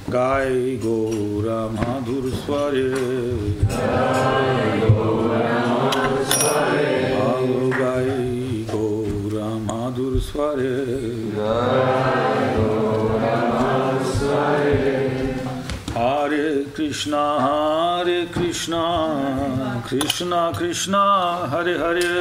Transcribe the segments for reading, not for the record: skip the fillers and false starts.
Gai Gaura Madhur Sware, Alo Gai Gaura Madhur Sware, Hare Krishna, Krishna Krishna, Hare Hare,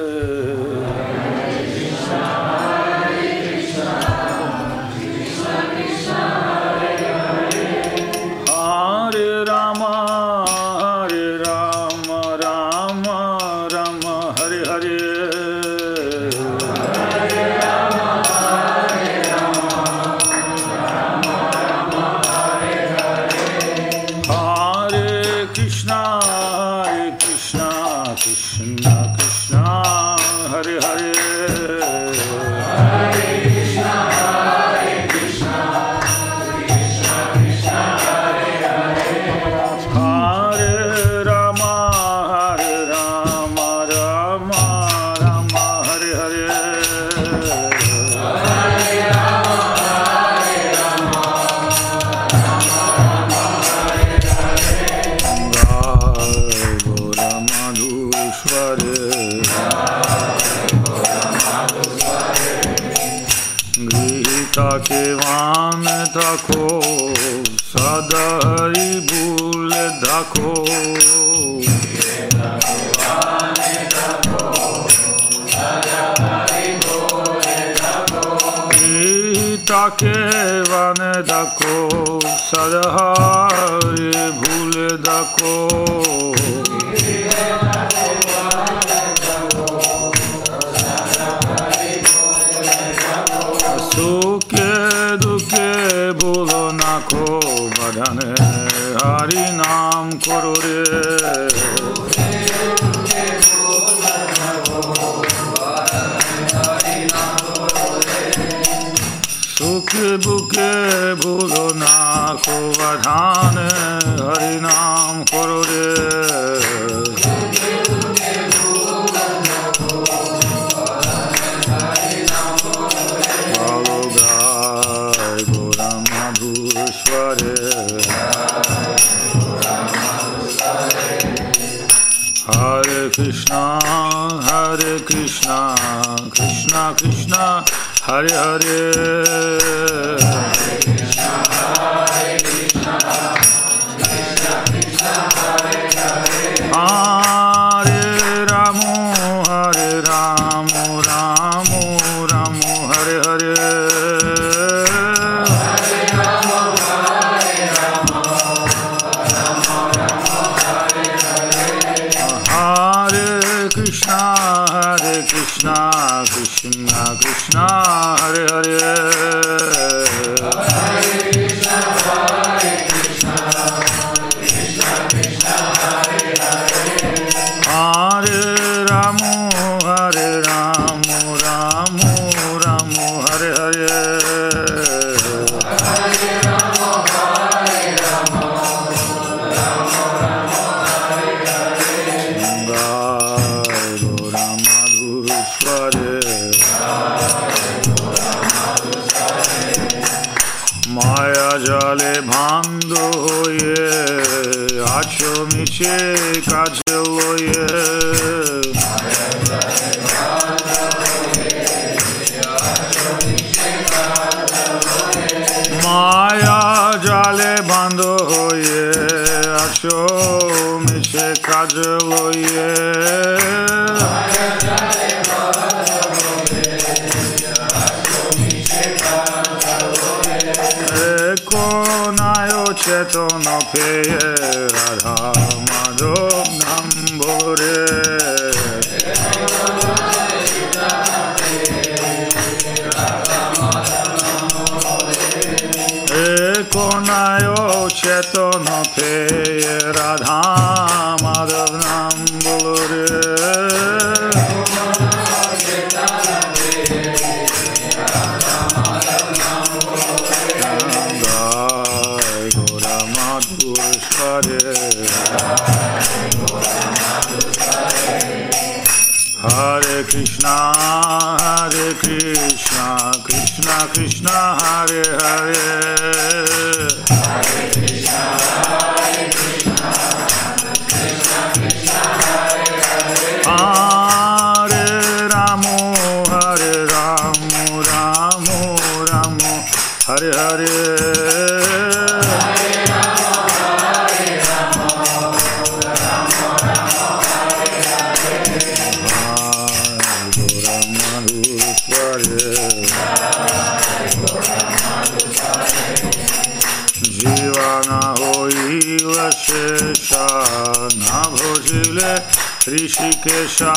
Kevan Thako Sadari Bul Dhako Gita Kevan Thako Sadari Bul Dhako Badhane Hari Naam Karo Re Sukhe Bukhe Bhulo Na Ko Badhane Hari Naam Karo Re Hare Krishna, Krishna Krishna, Hare Hare, Hare Krishna, Krishna Krishna, Hare Hare, Hare Ramo, Ramo Hare Hare. Krishna, Krishna, Hare Hare, Hare Krishna, Krishna Krishna, Hare Hare, Hare Ramo, Ramo Hare Hare, Hare Ramo, Ramo Hare Hare. Maya jale bhando hoye, acho miche kaje loye. Maya jale bhando hoye, acho miche kaje loye. Chetona peye Radha Madhav Nambore Ekonayo Chetona peye Radha Madhav Nambore Hare Krishna, Krishna Krishna, Hare Hare, न होइव शेषा न भोजिले ऋषिकेशा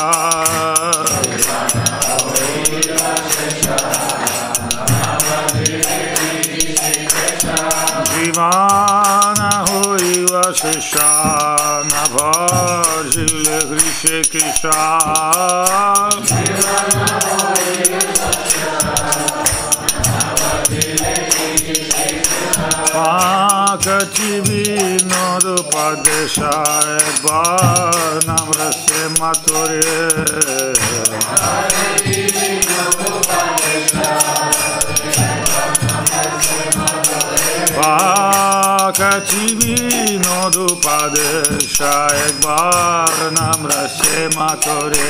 जीवान होइव शेषा न भोजिले ऋषिकेशा Pakachivino Padesha Banam Rase Matore Pakachivino Padesha Banam Rase Matore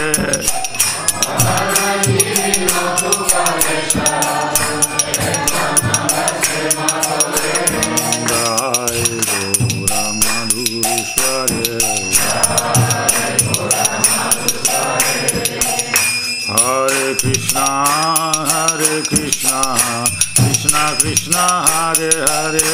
Hare Krishna, Krishna Krishna, Hare Hare.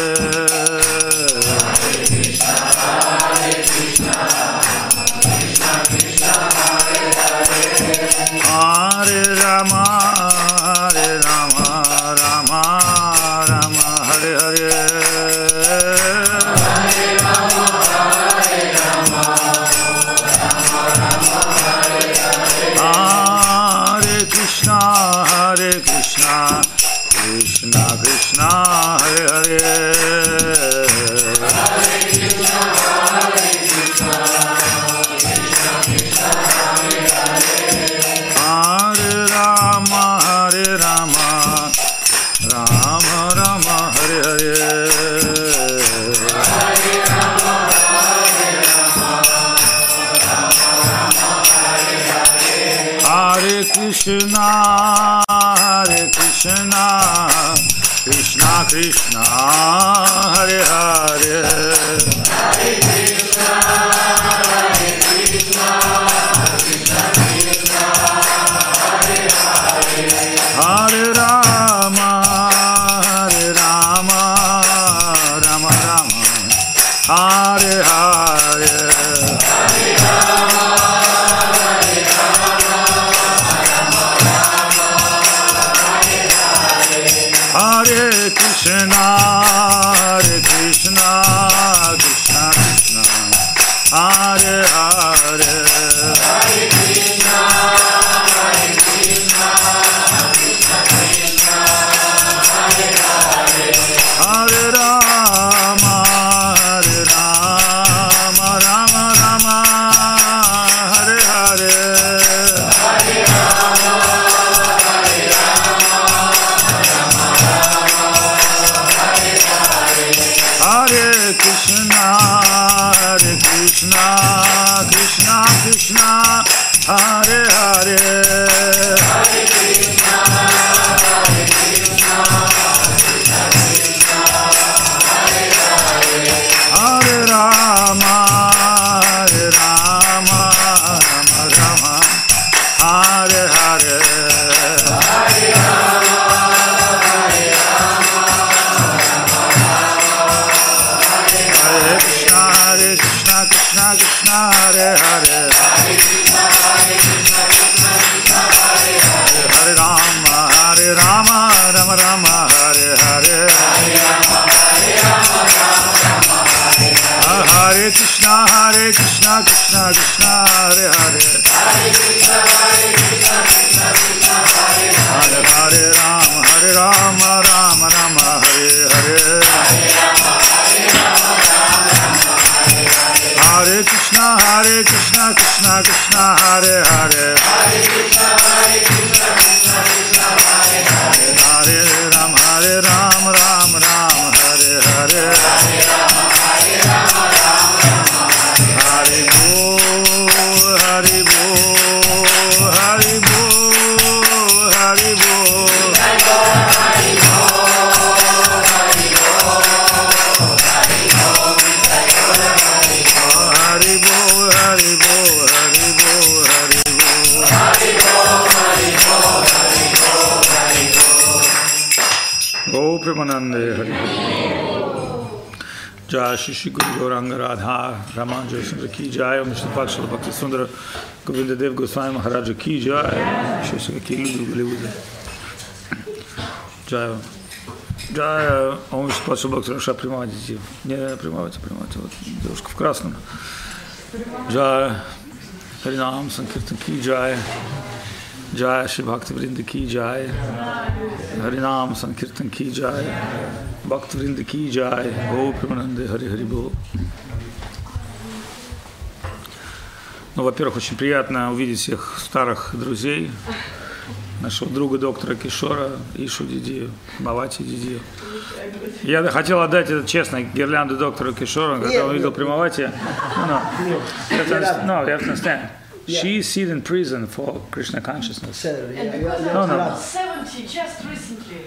Hare Krishna, Krishna Krishna, Hare Hare. Hare Rama, Rama Rama, Hare Hare. Hare Krishna, Krishna Krishna, Hare Hare. Hare Krishna, Krishna Krishna, Hare Hare. Hare Rama, Rama Rama, Hare Hare. Hare Rama, Hare Krishna, Krishna Krishna, Hare Hare. Hare Krishna, Krishna Krishna, Hare Hare. Hare Rama, Rama Rama, Hare Hare. Hare Krishna, Krishna Krishna, Hare Hare. Hare Krishna, Krishna Krishna, Hare Hare. Hare Rama, Rama Rama, Hare Hare. Hare Rama, Hare Krishna, Krishna Krishna, Hare Hare. Hare Krishna, Krishna Krishna, Hare Hare. Hare Rama, Rama Rama, Hare Hare. Hare Rama, Hare Krishna, Krishna Krishna, Hare Hare. Hare Krishna, Krishna Krishna, Hare Hare. Hare Rama, Rama Rama, Hare Hare. Hare Rama, Rama Hare Hare. Hare Krishna, Krishna Krishna, Hare Hare. Hare Krishna, Krishna Krishna, Hare Hare. Hare Rama, Rama Rama, Hare Hare. Hare Rama, Hare Krishna, Krishna Krishna, Hare Hare. Hare Krishna, Krishna Krishna, Hare Hare. Hare Rama, Rama Hare Hare. Hare Rama, Hare Bol, Hare Bol, Hare Bol, Hare Bol. Jai Shri Guru Gauranga Radha Raman Josindra Ki Jai Om Vishnu Patshal Bhakti Sundara Govinda Dev Goswami Maharaja Ki Jai Shri Ki Ludu Jai Jai Om Vishnu Patshal Bhakti Раша Примавати. Не примавати, вот девушка в красном. Jai Харинам Санкиртан Ки Jai Jai Shri Bhakti Vrinda Ki Jai Harinam Sankirtan Ki Jai Bhakti Vrinda Ki Jai Go Pramanande Hari Hari Bo. Ну, во-первых, очень приятно увидеть всех старых друзей, нашего друга доктора Кишора, Ишу Диди, Бхавати Диди. Я хотел отдать это честно гирлянду доктору Кишору, когда он увидел Примавати. No, you have to understand. She is seated in prison for Krishna consciousness. No. 70 just recently.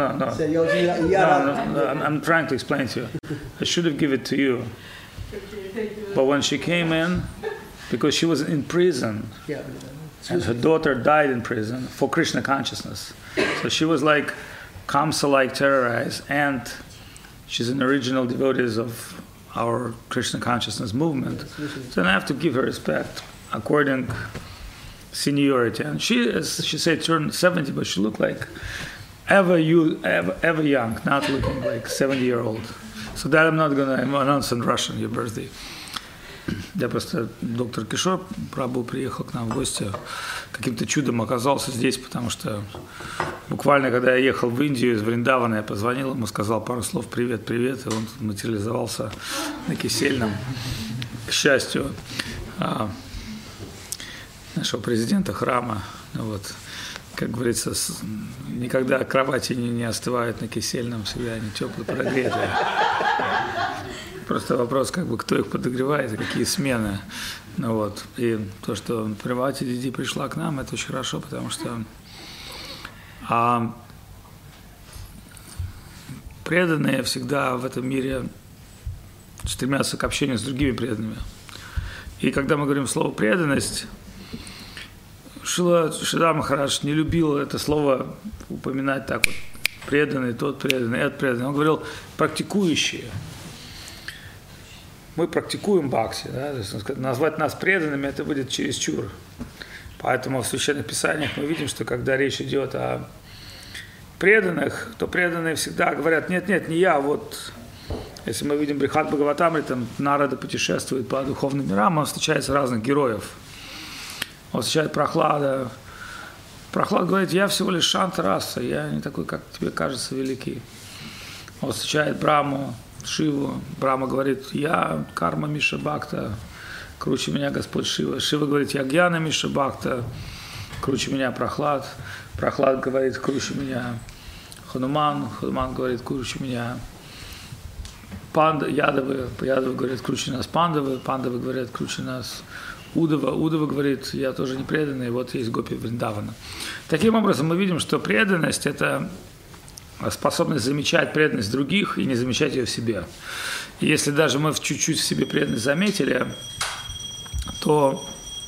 No. I'm trying to explain to you. I should have given it to you. But when she came in, because she was in prison, and her daughter died in prison for Krishna consciousness. So she was like Kamsa-like terrorized, and she's an original devotee of our Krishna consciousness movement. So I have to give her respect according seniority. And she, as she said, turned 70, but she looked like ever young, not looking like 70-year-old. So that I'm not going to announce in Russian your birthday. Я просто, доктор Кишор Прабху приехал к нам в гости, каким-то чудом оказался здесь, потому что буквально, когда я ехал в Индию из Вриндавана, я позвонил ему, сказал пару слов «привет», и он материализовался на Кисельном, к счастью, нашего президента храма. Вот. Как говорится, никогда кровати не остывают на Кисельном, всегда они теплые, прогретые. Просто вопрос, как бы, кто их подогревает и какие смены. Ну, вот. И то, что Примавати Диди пришла к нам, это очень хорошо, потому что преданные всегда в этом мире стремятся к общению с другими преданными. И когда мы говорим слово «преданность», Шрила Махарадж не любил это слово упоминать так вот: преданный, тот преданный, этот преданный. Он говорил «практикующие». Мы практикуем бхакти, да? То есть назвать нас преданными – это будет чересчур. Поэтому в Священных Писаниях мы видим, что когда речь идет о преданных, то преданные всегда говорят: нет, не я, вот. Если мы видим Брихат Бхагаватамри, там Нарада путешествует по духовным мирам, он встречается разных героев. Он встречает Прохлада. Прохлад говорит: я всего лишь Шанта-раса, я не такой, как тебе кажется, великий. Он встречает Браму, Шиву. Брама говорит: я Карма Миша Бхакта, круче меня Господь Шива. Шива говорит: я Гьяна Миша Бхакта, круче меня Прохлад. Прохлад говорит: круче меня Хануман. Хануман говорит: круче меня Ядавы. Ядавы говорят: круче нас Пандавы. Пандавы говорят: круче нас Удава. Удава говорит: я тоже не преданный, вот есть Гопи Вриндавана. Таким образом, мы видим, что преданность – это способность замечать преданность других и не замечать ее в себе. И если даже мы чуть-чуть в себе преданность заметили, то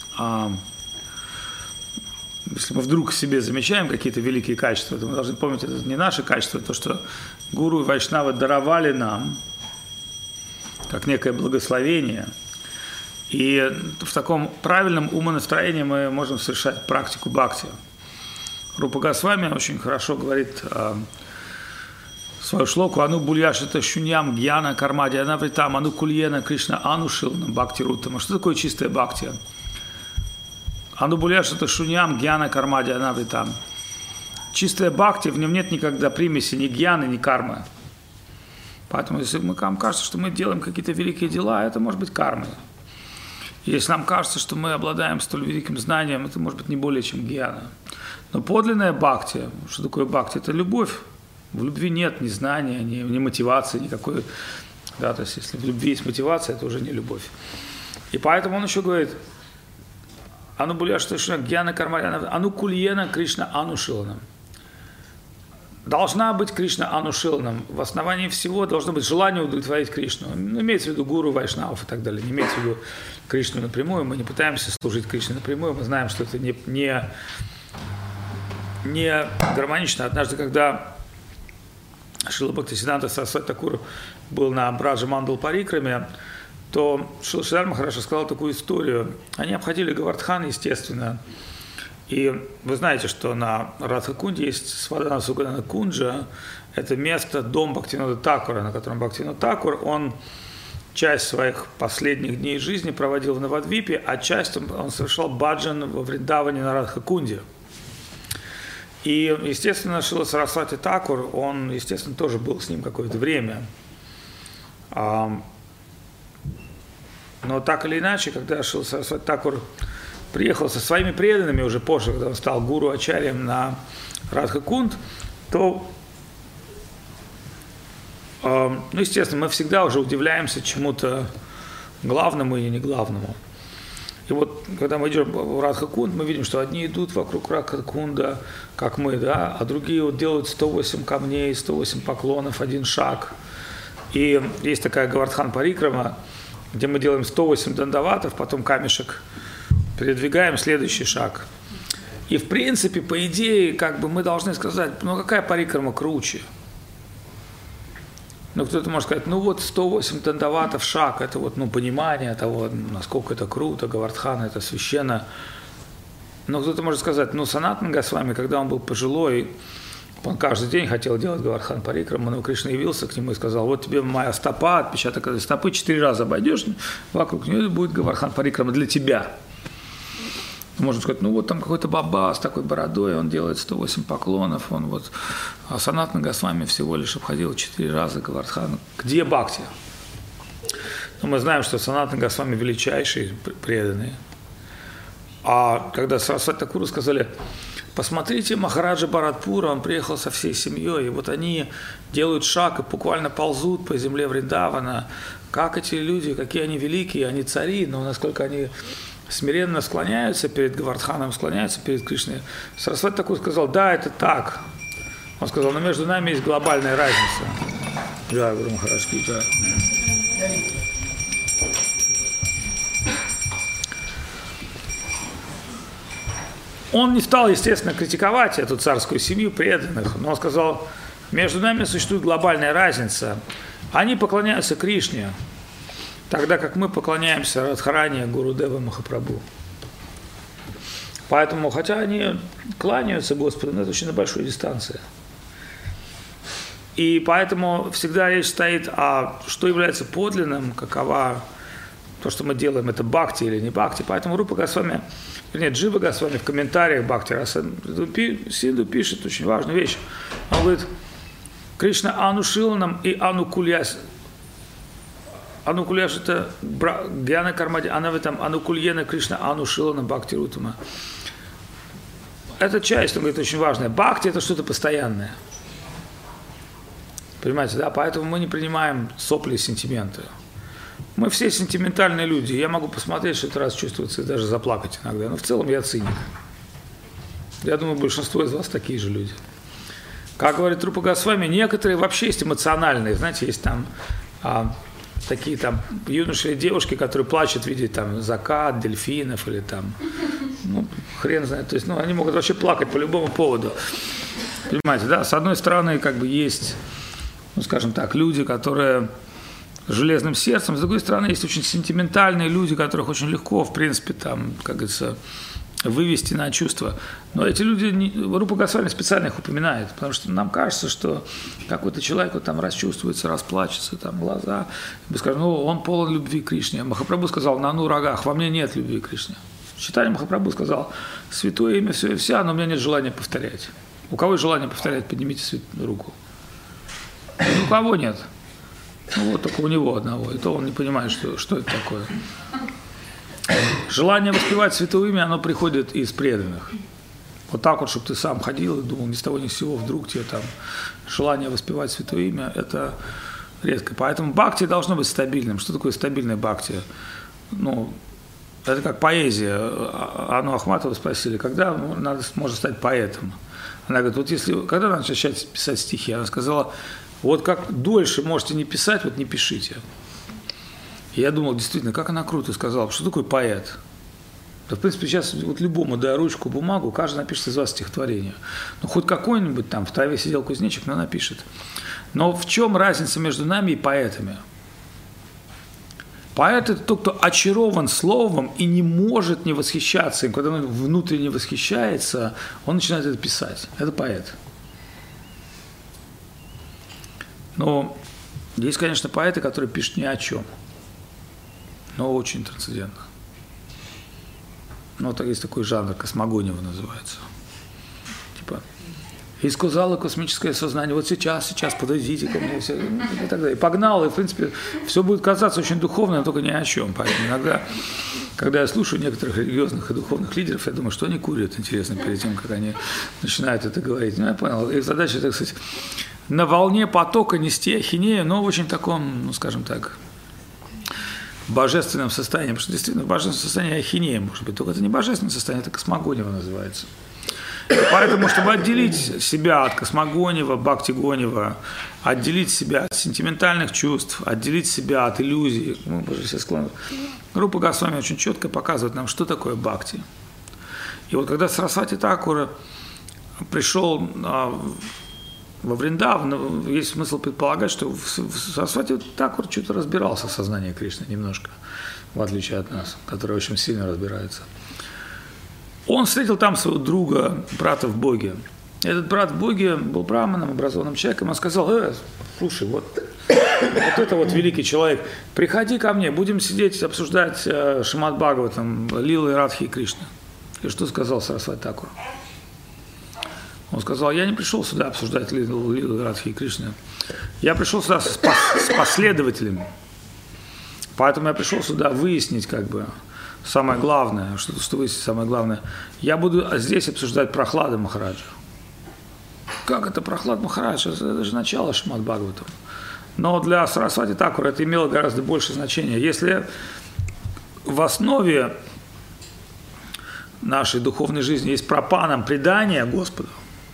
если мы вдруг в себе замечаем какие-то великие качества, то мы должны помнить, это не наши качества, то, что гуру и вайшнавы даровали нам как некое благословение. И в таком правильном умонастроении мы можем совершать практику бхакти. Рупа Госвами очень хорошо говорит свою шлоку: «Ану бульяшита шуньям гьяна кармади анавритам, ану кульена Кришна анушилна бхакти руттама». Что такое чистая бхакти? Ану бульяшита шуньям гьяна кармади анавритам. Чистая бхакти, в нем нет никогда примеси ни гьяны, ни кармы. Поэтому, если нам кажется, что мы делаем какие-то великие дела, это может быть кармой. Если нам кажется, что мы обладаем столь великим знанием, это может быть не более чем гьяна. Но подлинная бхакти, что такое бхакти? Это любовь. В любви нет ни знания, ни мотивации никакой. Да, то есть если в любви есть мотивация, это уже не любовь. И поэтому он еще говорит: «Ану буляшта гьяна кармаряна, ану кульена Кришна анушиланам». Должна быть Кришна анушиланам. В основании всего должно быть желание удовлетворить Кришну. Ну, имеется в виду гуру, вайшнавов и так далее. Не имеется в виду Кришну напрямую. Мы не пытаемся служить Кришне напрямую. Мы знаем, что это не гармонично. Однажды, когда Шрила Бхактисиданта Сарасвати Такур был на Браджа Мандал Парикраме, то Шрила Шридар Махарадж рассказал такую историю. Они обходили Говардхан, естественно. И вы знаете, что на Радха-кунде есть Свадхана Сугадана Кунджа. Это место, дом Бхактивинода Такура, на котором Бхактивинод Такур, он часть своих последних дней жизни проводил в Навадвипе, а часть он совершал баджан во Вриндаване на Радха-кунде. И, естественно, Шрила Сарасвати Такур, он, естественно, тоже был с ним какое-то время. Но так или иначе, когда Шрила Сарасвати Такур приехал со своими преданными уже позже, когда он стал гуру ачарьем на Радха-кунд, то, естественно, мы всегда уже удивляемся чему-то главному и не главному. И вот, когда мы идем в Радха-кунд, мы видим, что одни идут вокруг Радха-кунда, как мы, да, а другие вот делают 108 камней, 108 поклонов, один шаг. И есть такая Говардхан Парикрама, где мы делаем 108 дандаватов, потом камешек передвигаем, следующий шаг. И, в принципе, по идее, как бы мы должны сказать, ну, какая парикрама круче? Ну, кто-то может сказать, ну, вот 108 дандаватов шаг, это вот, ну, понимание того, насколько это круто, Говардхан, это священно. Но кто-то может сказать, ну, Санатана Госвами, когда он был пожилой, он каждый день хотел делать Говардхан Парикраму, но Кришна явился к нему и сказал, вот тебе моя стопа, отпечаток этой стопы, 4 раза обойдешь вокруг нее, будет Говардхан Парикрама для тебя. Можно сказать, ну вот там какой-то баба с такой бородой, он делает 108 поклонов, он вот, а Санатана Госвами всего лишь обходил 4 раза Говардхан. Где бхакти? Но мы знаем, что Санатана Госвами величайший преданный. А когда Сарасвати Такуру сказали, посмотрите, Махараджа Бхаратпура, он приехал со всей семьей, и вот они делают шаг и буквально ползут по земле Вриндавана. Как эти люди, какие они великие, они цари, но насколько они смиренно склоняются перед Говардханом, склоняются перед Кришной. Сарасвати Такур сказал, да, это так. Он сказал, но между нами есть глобальная разница. Да, Гуру Махарадж, да. Он не стал, естественно, критиковать эту царскую семью преданных, но он сказал, между нами существует глобальная разница. Они поклоняются Кришне, тогда как мы поклоняемся Радхарани, Гурудеву Махапрабху. Поэтому, хотя они кланяются Господу, но это очень на большой дистанции. И поэтому всегда речь стоит о что является подлинным, какова то, что мы делаем, это бхакти или не бхакти. Поэтому Рупа Госвами, вернее, Джива Госвами в комментариях Бхакти Синду пишет очень важную вещь. Он говорит, Кришна анушиланам и анукульяс. Анукульяш это Гьяна Кармади, Анавитам Анукульена Кришна анушиланам Бхакти Рутама. Эта часть, он говорит, очень важная. Бхакти это что-то постоянное. Понимаете, да? Поэтому мы не принимаем сопли и сентименты. Мы все сентиментальные люди. Я могу посмотреть, что-то раз чувствоваться и даже заплакать иногда. Но в целом я циник. Я думаю, большинство из вас такие же люди. Как говорит Рупа Госвами, некоторые вообще есть эмоциональные. Знаете, есть там такие там юноши и девушки, которые плачут, видя там закат, дельфинов или там, ну, хрен знает. То есть, ну, они могут вообще плакать по любому поводу. Понимаете, да? С одной стороны, как бы есть, ну, скажем так, люди, которые с железным сердцем, с другой стороны, есть очень сентиментальные люди, которых очень легко, в принципе, там, как говорится, вывести на чувства. Но эти люди, Рупа Госвами специально их упоминает, потому что нам кажется, что какой-то человек вот там расчувствуется, расплачется, там глаза, и скажем, ну, он полон любви к Кришне. Махапрабху сказал, на ну рогах, во мне нет любви к Кришне. Читали Махапрабху сказал, святое имя все и вся, но у меня нет желания повторять. У кого есть желание повторять, поднимите руку. У кого нет? Ну вот только у него одного, и то он не понимает, что это такое. Желание воспевать святое имя, оно приходит из преданных. Вот так вот, чтобы ты сам ходил и думал, ни с того ни с сего, вдруг тебе там желание воспевать святое имя, это редко. Поэтому бхакти должно быть стабильным. Что такое стабильное бхакти? Ну, это как поэзия. Анну Ахматову спросили, когда можно стать поэтом? Она говорит, вот если, когда надо начать писать стихи? Она сказала, вот как дольше можете не писать, вот не пишите. И я думал, действительно, как она круто сказала, что такое поэт? Да, в принципе, сейчас вот любому, дай ручку, бумагу, каждый напишет из вас стихотворение. Ну, хоть какой-нибудь там в траве сидел кузнечик, но напишет. Но в чем разница между нами и поэтами? Поэт – это тот, кто очарован словом и не может не восхищаться им. Когда он внутренне восхищается, он начинает это писать. Это поэт. Но есть, конечно, поэты, которые пишут ни о чем, но очень трансцендентно. Ну, так есть такой жанр, космогония называется. Типа, и сказала космическое сознание, вот сейчас, подойдите ко мне, все, и так далее. И погнал, и, в принципе, все будет казаться очень духовно, но только ни о чем. Поэтому иногда, когда я слушаю некоторых религиозных и духовных лидеров, я думаю, что они курят, интересно, перед тем, как они начинают это говорить. Ну, я понял, их задача, так сказать, на волне потока нести ахинею, но в очень таком, ну, скажем так, божественном состоянии. Потому что действительно в божественном состоянии ахинея может быть. Только это не божественное состояние, это космогония называется. Поэтому, чтобы отделить себя от космогонева, бхакти-гонева, отделить себя от сентиментальных чувств, отделить себя от иллюзий, мы уже все склонны. Рупа Госвами очень четко показывает нам, что такое бхакти. И вот когда Сарасвати Такур пришел во Вриндаван, есть смысл предполагать, что Сарасвати Такур что-то разбирался в сознании Кришны немножко, в отличие от нас, который очень сильно разбирается. Он встретил там своего друга, брата в Боге. Этот брат в Боге был браманом, образованным человеком. Он сказал: слушай, вот это вот великий человек, приходи ко мне, будем сидеть, обсуждать Шримад Бхагаватам, Лилы, Радхи и Кришны. И что сказал Сарасвати Такур? Он сказал: я не пришел сюда обсуждать Лилы, Радхи и Кришны. Я пришел сюда с последователями. Поэтому я пришел сюда выяснить, как бы, самое главное, что выяснить самое главное. Я буду здесь обсуждать Прохлада Махараджа. Как это Прохлад Махарадж? Это же начало Шримад Бхагаватам. Но для Сарасвати Такура это имело гораздо большее значение. Если в основе нашей духовной жизни есть пропаном предание Господу,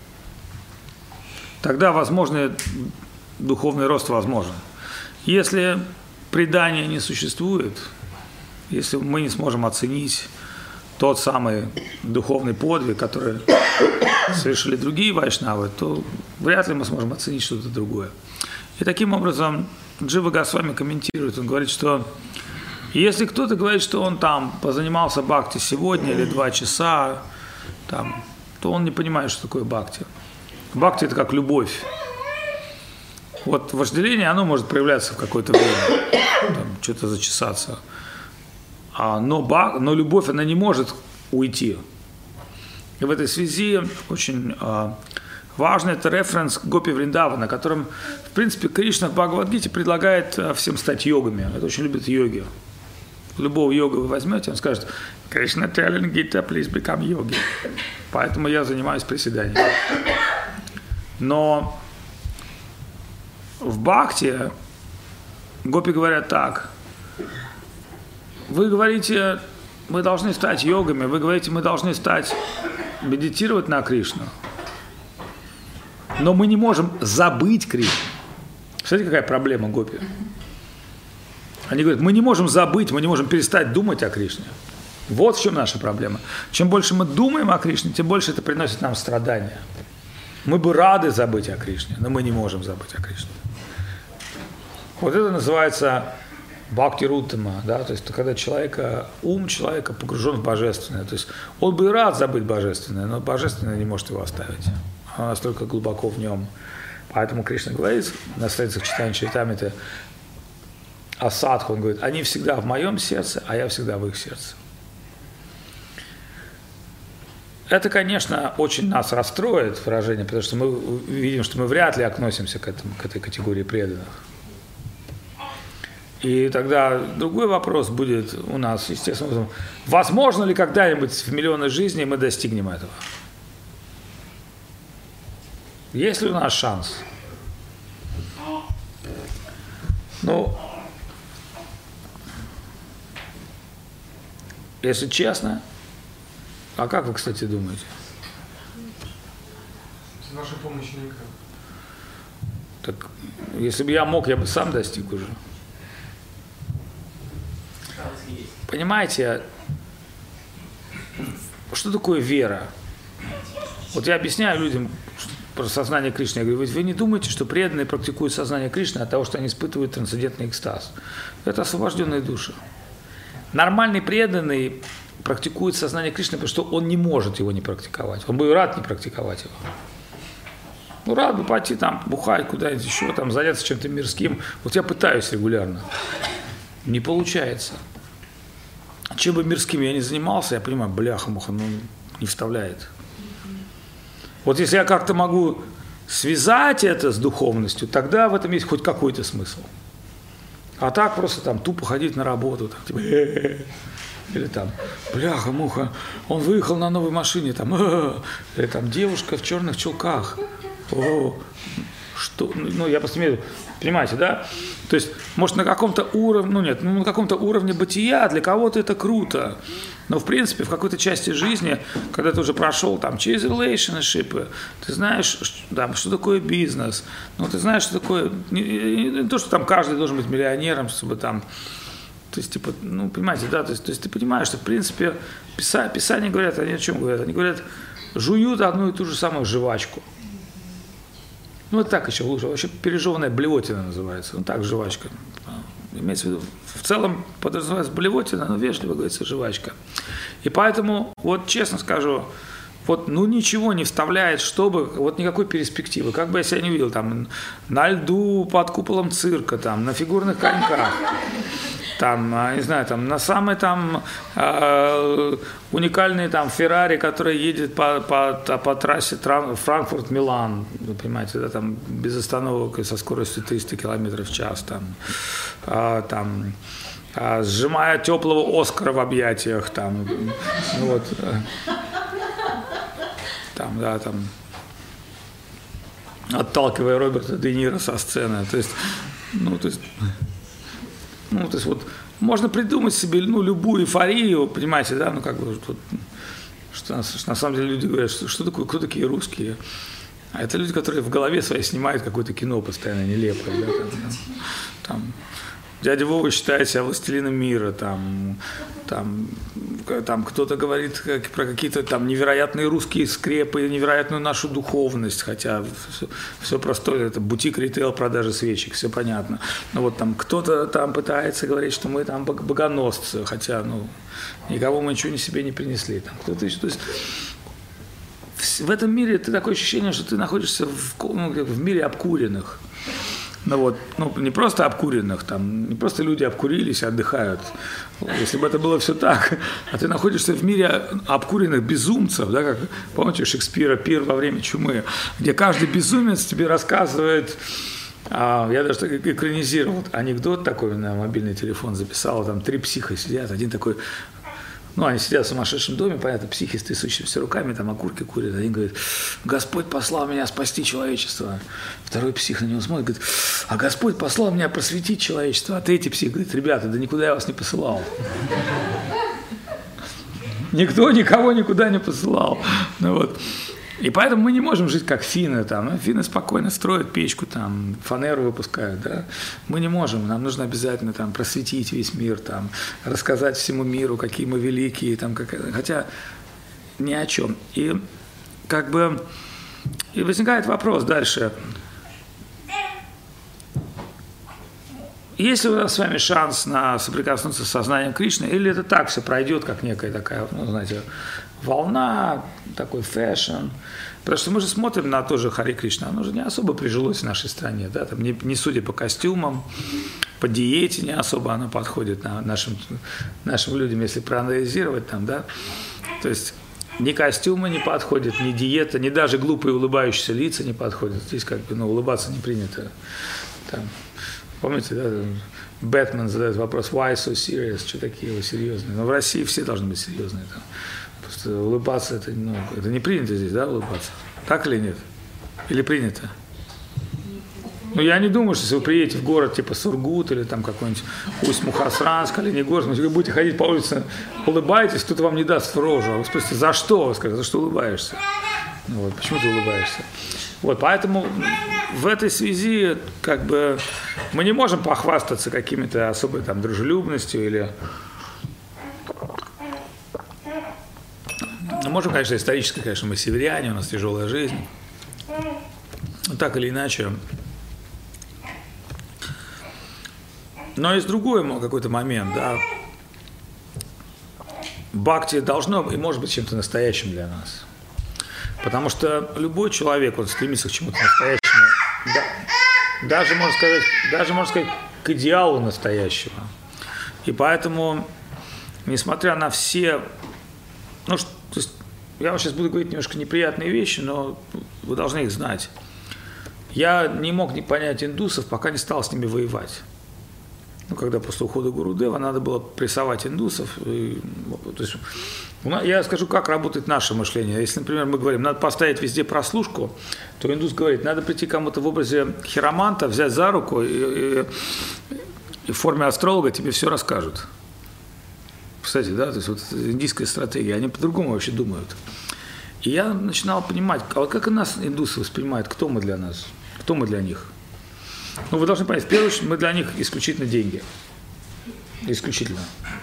тогда возможный духовный рост возможен. Если предания не существует, если мы не сможем оценить тот самый духовный подвиг, который совершили другие вайшнавы, то вряд ли мы сможем оценить что-то другое. И таким образом Джива Госвами комментирует, он говорит, что если кто-то говорит, что он там позанимался бхакти сегодня или 2 часа, там, то он не понимает, что такое бхакти. Бхакти – это как любовь. Вот вожделение, оно может проявляться в какое-то время, там, что-то зачесаться. Но любовь, она не может уйти. И в этой связи очень важный это референс к Гопи Вриндавана, которым, в принципе, Кришна в Бхагавад-гите предлагает всем стать йогами. Это очень любят йоги. Любого йога вы возьмете, он скажет: Кришна telling Gita, please become yogi. Поэтому я занимаюсь приседанием. Но в бхакти гопи говорят так: вы говорите, мы должны стать йогами, вы говорите, мы должны стать медитировать на Кришну, но мы не можем забыть Кришну. Смотрите, какая проблема гопи. Они говорят, мы не можем забыть, мы не можем перестать думать о Кришне. Вот в чем наша проблема. Чем больше мы думаем о Кришне, тем больше это приносит нам страдания. Мы бы рады забыть о Кришне, но мы не можем забыть о Кришне. Вот это называется бхакти-руттама, да, то есть когда ум человека погружен в божественное. То есть он бы и рад забыть божественное, но божественное не может его оставить. Оно настолько глубоко в нем. Поэтому Кришна говорит на страницах читания Чаритамриты о садху, он говорит: они всегда в моем сердце, а я всегда в их сердце. Это, конечно, очень нас расстроит выражение, потому что мы видим, что мы вряд ли относимся к этой категории преданных. И тогда другой вопрос будет у нас, естественно, возможно ли когда-нибудь в миллионы жизней мы достигнем этого? Есть ли у нас шанс? Ну, если честно, а как вы, кстати, думаете? С нашей помощью никак. Так, если бы я мог, я бы сам достиг уже. Понимаете, что такое вера? Вот я объясняю людям, про сознание Кришны. Я говорю, вы не думаете, что преданные практикуют сознание Кришны от того, что они испытывают трансцендентный экстаз? Это освобожденные души. Нормальный преданный практикует сознание Кришны, потому что он не может его не практиковать. Он бы рад не практиковать его. Ну, рад бы пойти там бухать куда-нибудь еще, там заняться чем-то мирским. Вот я пытаюсь регулярно. Не получается. Чем бы мирским я ни занимался, я понимаю, бляха-муха, ну, не вставляет. Вот если я как-то могу связать это с духовностью, тогда в этом есть хоть какой-то смысл. А так просто там тупо ходить на работу, там, типа, или там, бляха-муха, он выехал на новой машине, там, или там девушка в черных чулках. О, что, ну, я просто имею в виду, понимаете, да? То есть, может, на каком-то уровне, на каком-то уровне бытия для кого-то это круто, но, в принципе, в какой-то части жизни, когда ты уже прошел там через relationship, ты знаешь, там, что такое бизнес, ну, ты знаешь, что такое, не то, что там каждый должен быть миллионером, чтобы там, то есть, типа, ну, понимаете, да, то есть ты понимаешь, что, в принципе, Писания говорят, они о чем говорят? Они говорят, жуют одну и ту же самую жвачку. Ну, это так еще лучше. Вообще пережеванная блевотина называется. Ну, так, жвачка. Имеется в виду, в целом подразумевается блевотина, но вежливо говорится жвачка. И поэтому, вот честно скажу, вот, ну, ничего не вставляет, чтобы, вот никакой перспективы. Как бы я себя не видел, там, на льду, под куполом цирка, там, на фигурных коньках. Там, не знаю, там, на самой там уникальной там Феррари, которая едет по трассе Франкфурт-Милан, вы понимаете, да, там без остановок и со скоростью 300 км в час, там, сжимая теплого Оскара в объятиях, там, вот, там, да, там, отталкивая Роберта Де Ниро со сцены, то есть вот можно придумать себе, ну, любую эйфорию, понимаете, да, ну, как бы, что на самом деле люди говорят, что такое, кто такие русские? А это люди, которые в голове своей снимают какое-то кино постоянно нелепое, да, там дядя Вова считает себя властелином мира, там кто-то говорит про какие-то там невероятные русские скрепы, невероятную нашу духовность, хотя все простое, это бутик, ритейл, продажи свечек, все понятно. Но вот там кто-то там пытается говорить, что мы там богоносцы, хотя, ну, никого мы ничего себе не принесли. Там кто-то еще, то есть в этом мире ты такое ощущение, что ты находишься в мире обкуренных. Ну вот, ну, не просто обкуренных, там, не просто люди обкурились и отдыхают. Если бы это было все так, а ты находишься в мире обкуренных безумцев, да, как, помните, Шекспира «Пир во время чумы», где каждый безумец тебе рассказывает, я даже так экранизировал анекдот такой, на мобильный телефон записал, там 3 психа сидят, один такой, ну, они сидят в сумасшедшем доме, понятно, психи с трясущимися руками, там окурки курят. Один говорит, Господь послал меня спасти человечество. Второй псих на него смотрит, говорит, а Господь послал меня просветить человечество. А третий псих говорит, ребята, да никуда я вас не посылал. Никто никого никуда не посылал. Ну, вот. И поэтому мы не можем жить как финны. Там. Финны спокойно строят печку, там, фанеру выпускают. Да? Мы не можем. Нам нужно обязательно там, просветить весь мир, там, рассказать всему миру, какие мы великие. Там, хотя ни о чем. И как бы и возникает вопрос дальше. Есть ли у нас с вами шанс на соприкоснуться с сознанием Кришны, или это так все пройдет, как некая такая, ну, знаете, волна, такой фэшн? Потому что мы же смотрим на то же Харе Кришна, оно же не особо прижилось в нашей стране, да, там не судя по костюмам, по диете не особо оно подходит нашим людям, если проанализировать там, да, то есть ни костюмы не подходят, ни диета, ни даже глупые улыбающиеся лица не подходят, здесь как бы, ну, улыбаться не принято, там. Помните, да, Бэтмен задает вопрос, why so serious, что такие вы серьезные? Но в России все должны быть серьезные. Там. Просто улыбаться, это не принято здесь, да, улыбаться? Так или нет? Или принято? Ну, я не думаю, что если вы приедете в город типа Сургут или там какой-нибудь Усть-Мухасранск, Оленегорск, вы будете ходить по улице, улыбаетесь, кто-то вам не даст в рожу. А вы спросите, за что? Вы скажете, за что улыбаешься? Ну, вот, почему ты улыбаешься? Вот, поэтому в этой связи как бы мы не можем похвастаться какими-то особой там дружелюбностью или... Мы можем, конечно, исторически, конечно, мы северяне, у нас тяжелая жизнь. так или иначе. Но есть другой какой-то момент, да. Бхакти должно и может быть чем-то настоящим для нас. Потому что любой человек, он стремится к чему-то настоящему. Да, даже, можно сказать, к идеалу настоящего. И поэтому, несмотря на все... Ну, то есть, я вам сейчас буду говорить немножко неприятные вещи, но вы должны их знать. Я не мог не понять индусов, пока не стал с ними воевать. Ну, когда после ухода Гурудева надо было прессовать индусов. То есть, я скажу, как работает наше мышление. Если, например, мы говорим, надо поставить везде прослушку, то индус говорит, надо прийти кому-то в образе хироманта, взять за руку и в форме астролога тебе все расскажут. Кстати, да, то есть вот индийская стратегия, они по-другому вообще думают. И я начинал понимать, а вот как и нас индусы воспринимают, кто мы для нас, кто мы для них. Ну, вы должны понять, в первую очередь, мы для них исключительно деньги. Исключительно.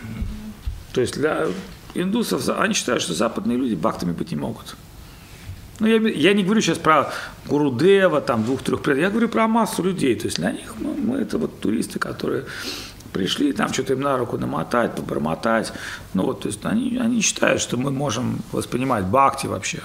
То есть для индусов, они считают, что западные люди бхактами быть не могут. Ну, я не говорю сейчас про Гурудева, там, 2-3 предков, я говорю про массу людей. То есть для них мы это вот туристы, которые пришли, там что-то им на руку намотать, побормотать. Ну, вот, то есть они считают, что мы можем воспринимать бхакти вообще.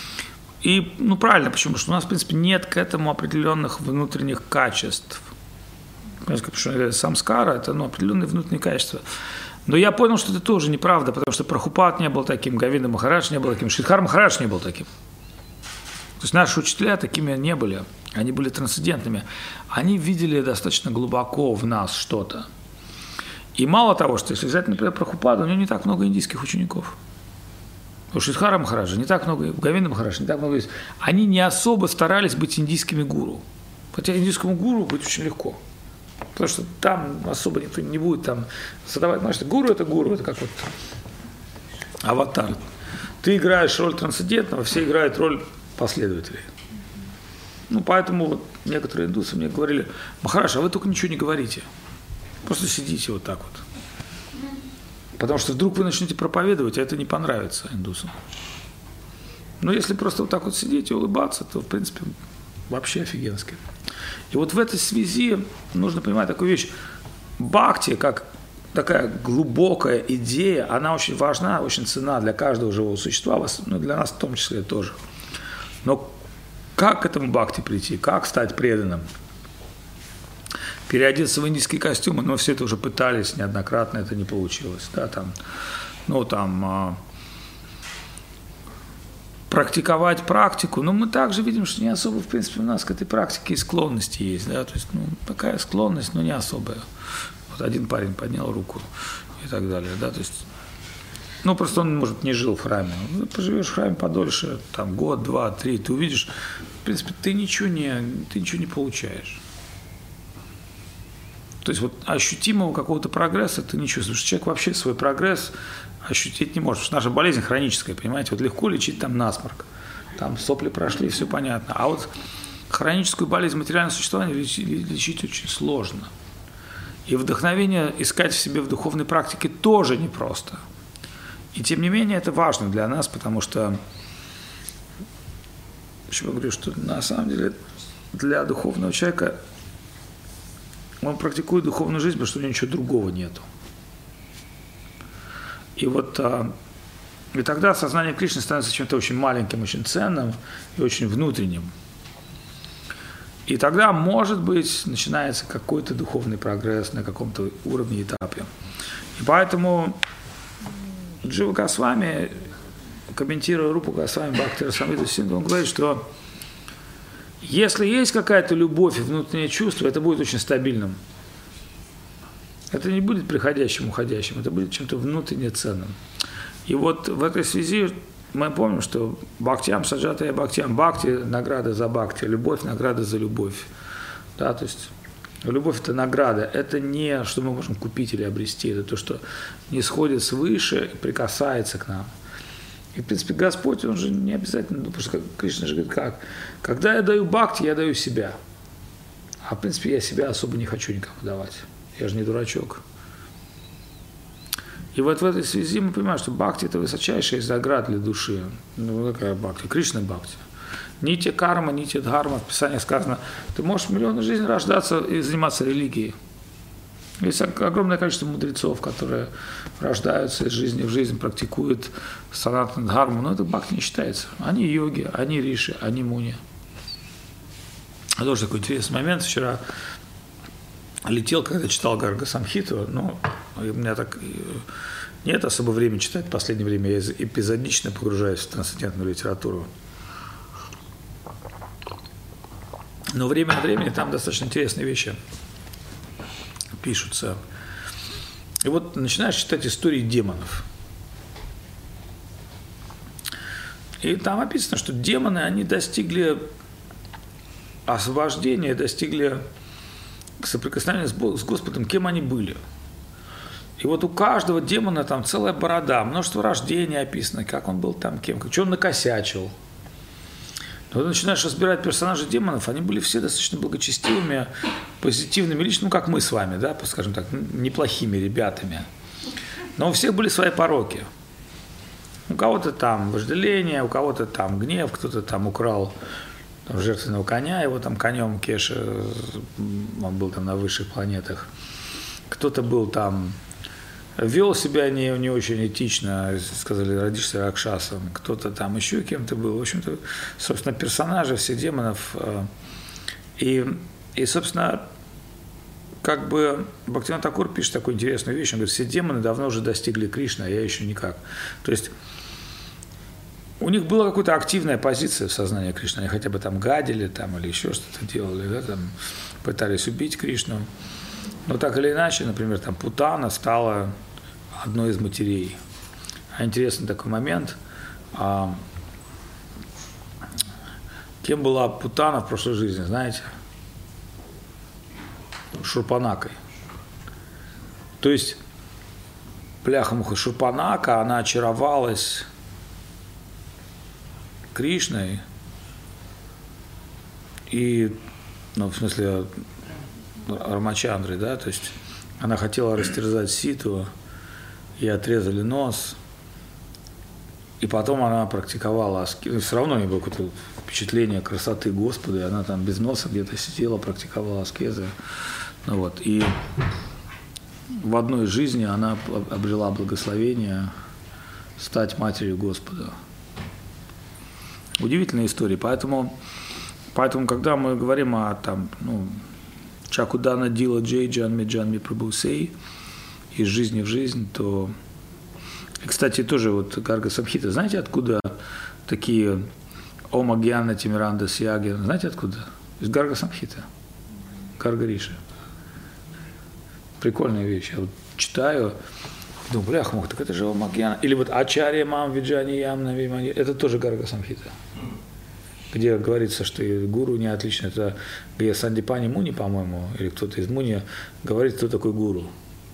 И, ну, правильно, почему? Потому что у нас, в принципе, нет к этому определенных внутренних качеств. Потому что самскара – это определенные внутренние качества. Но я понял, что это тоже неправда, потому что Прабхупад не был таким, Говинда Махарадж не был таким, Шридхар Махарадж не был таким. То есть наши учителя такими не были, они были трансцендентными. Они видели достаточно глубоко в нас что-то. И мало того, что если взять, например, Прабхупада, у него не так много индийских учеников. У Шридхара Махараджа не так много, у Говинда Махараджа не так много есть. Они не особо старались быть индийскими гуру. Хотя индийскому гуру быть очень легко. Потому что там особо никто не будет там задавать. Потому что гуру, это как вот аватар. Ты играешь роль трансцендентного, все играют роль последователей. Ну, поэтому вот некоторые индусы мне говорили, Махарадж, а вы только ничего не говорите. Просто сидите вот так вот. Потому что вдруг вы начнете проповедовать, а это не понравится индусам. Но если просто вот так вот сидеть и улыбаться, то, в принципе, вообще офигенски. И вот в этой связи нужно понимать такую вещь. Бхакти, как такая глубокая идея, она очень важна, очень ценна для каждого живого существа, ну, для нас в том числе тоже. Но как к этому бхакти прийти, как стать преданным? Переодеться в индийские костюмы, но все это уже пытались неоднократно, это не получилось. Да, практиковать практику, но мы также видим, что не особо, в принципе, у нас к этой практике и склонности есть. Да, то есть, такая склонность, но не особая. Вот один парень поднял руку и так далее. Да, то есть, просто он, может, не жил в храме. Поживешь в храме подольше, там, год, 2, 3, ты увидишь, в принципе, ты ничего не получаешь. То есть вот ощутимого какого-то прогресса ты не чувствуешь. Человек вообще свой прогресс ощутить не может. Потому что наша болезнь хроническая, понимаете? Вот легко лечить там насморк. Там сопли прошли, все понятно. А вот хроническую болезнь материального существования лечить очень сложно. И вдохновение искать в себе в духовной практике тоже непросто. И тем не менее это важно для нас, потому что, еще говорю, что на самом деле для духовного человека он практикует духовную жизнь, потому что у него ничего другого нету. И вот и тогда сознание Кришны становится чем-то очень маленьким, очень ценным и очень внутренним. И тогда, может быть, начинается какой-то духовный прогресс на каком-то уровне, этапе. И поэтому Джива Госвами, комментируя Рупу Госвами Бхакти Расамрита Синду, он говорит, что если есть какая-то любовь и внутреннее чувство, это будет очень стабильным. Это не будет приходящим, уходящим, это будет чем-то внутренне ценным. И вот в этой связи мы помним, что бхактиям саджатая бхактиям, бхакти – награда за бхакти, любовь – награда за любовь. Да, то есть любовь – это награда, это не что мы можем купить или обрести, это то, что не сходит свыше и прикасается к нам. И, в принципе, Господь, Он же не обязательно, потому что Кришна же говорит, как? Когда я даю бхакти, я даю себя. А, в принципе, я себя особо не хочу никому давать. Я же не дурачок. И вот в этой связи мы понимаем, что бхакти – это высочайшая из наград для души. Ну, какая бхакти? Кришна бхакти. Нити карма, нити дхарма. В Писании сказано, ты можешь миллионы жизней рождаться и заниматься религией. Есть огромное количество мудрецов, которые рождаются из жизни в жизнь, практикуют санатана дхарму, но это бхакти не считается. Они йоги, они риши, они муни. Это тоже такой интересный момент. Вчера летел, когда читал Гарга Самхиту, но у меня так нет особо времени читать в последнее время. Я эпизодично погружаюсь в трансцендентную литературу. Но время от времени там достаточно интересные вещи пишутся. И вот начинаешь читать истории демонов. И там описано, что демоны, они достигли освобождения, достигли соприкосновения с Господом, кем они были. И вот у каждого демона там целая борода, множество рождений описано, как он был там кем, что он накосячил. Но ты начинаешь разбирать персонажей демонов, они были все достаточно благочестивыми, позитивными личностями, как мы с вами, да, скажем так, неплохими ребятами. Но у всех были свои пороки. У кого-то там вожделение, у кого-то там гнев, кто-то там украл там жертвенного коня, его там конем Кеша, он был там на высших планетах. Кто-то был там, вел себя не очень этично, сказали, родишься ракшасом, кто-то там еще кем-то был. В общем-то, собственно, персонажи, все демонов. И собственно, как бы Бхактивинода Такур пишет такую интересную вещь, он говорит, все демоны давно уже достигли Кришны, а я еще никак. То есть у них была какая-то активная позиция в сознании Кришны, они хотя бы там гадили там, или еще что-то делали, да, там, пытались убить Кришну. Но так или иначе, например, там Путана стала одной из матерей. А интересный такой момент. Кем была Путана в прошлой жизни, знаете? Шурпанакой. То есть, бляха-муха, Шурпанака, она очаровалась Кришной и, ну, в смысле, Рамачандрой, да, то есть она хотела растерзать Ситу, ей отрезали нос, и потом она практиковала аскезу. Все равно у нее было какое-то впечатление красоты Господа, и она там без носа где-то сидела, практиковала аскезы. Ну вот, и в одной жизни она обрела благословение стать матерью Господа. Удивительная история. Поэтому когда мы говорим о там, ну, Чакудана Дила Джей Джанми Джанми Прабхусей из жизни в жизнь, то... И, кстати, тоже вот Гарга Самхита, знаете, откуда такие Ома Гьяна Тимиранда Сьяги? Знаете, откуда? Из Гарга Самхита. Гарга Риши. Прикольная вещь. Я вот читаю, думаю, бляха, так это же Ома Гьяна. Или вот Ачарья Мам Виджани Ям Навимани. Это тоже Гарга Самхита. Где говорится, что гуру не отлично. Это где Сандипани Муни, по-моему, или кто-то из Муни говорит, кто такой гуру.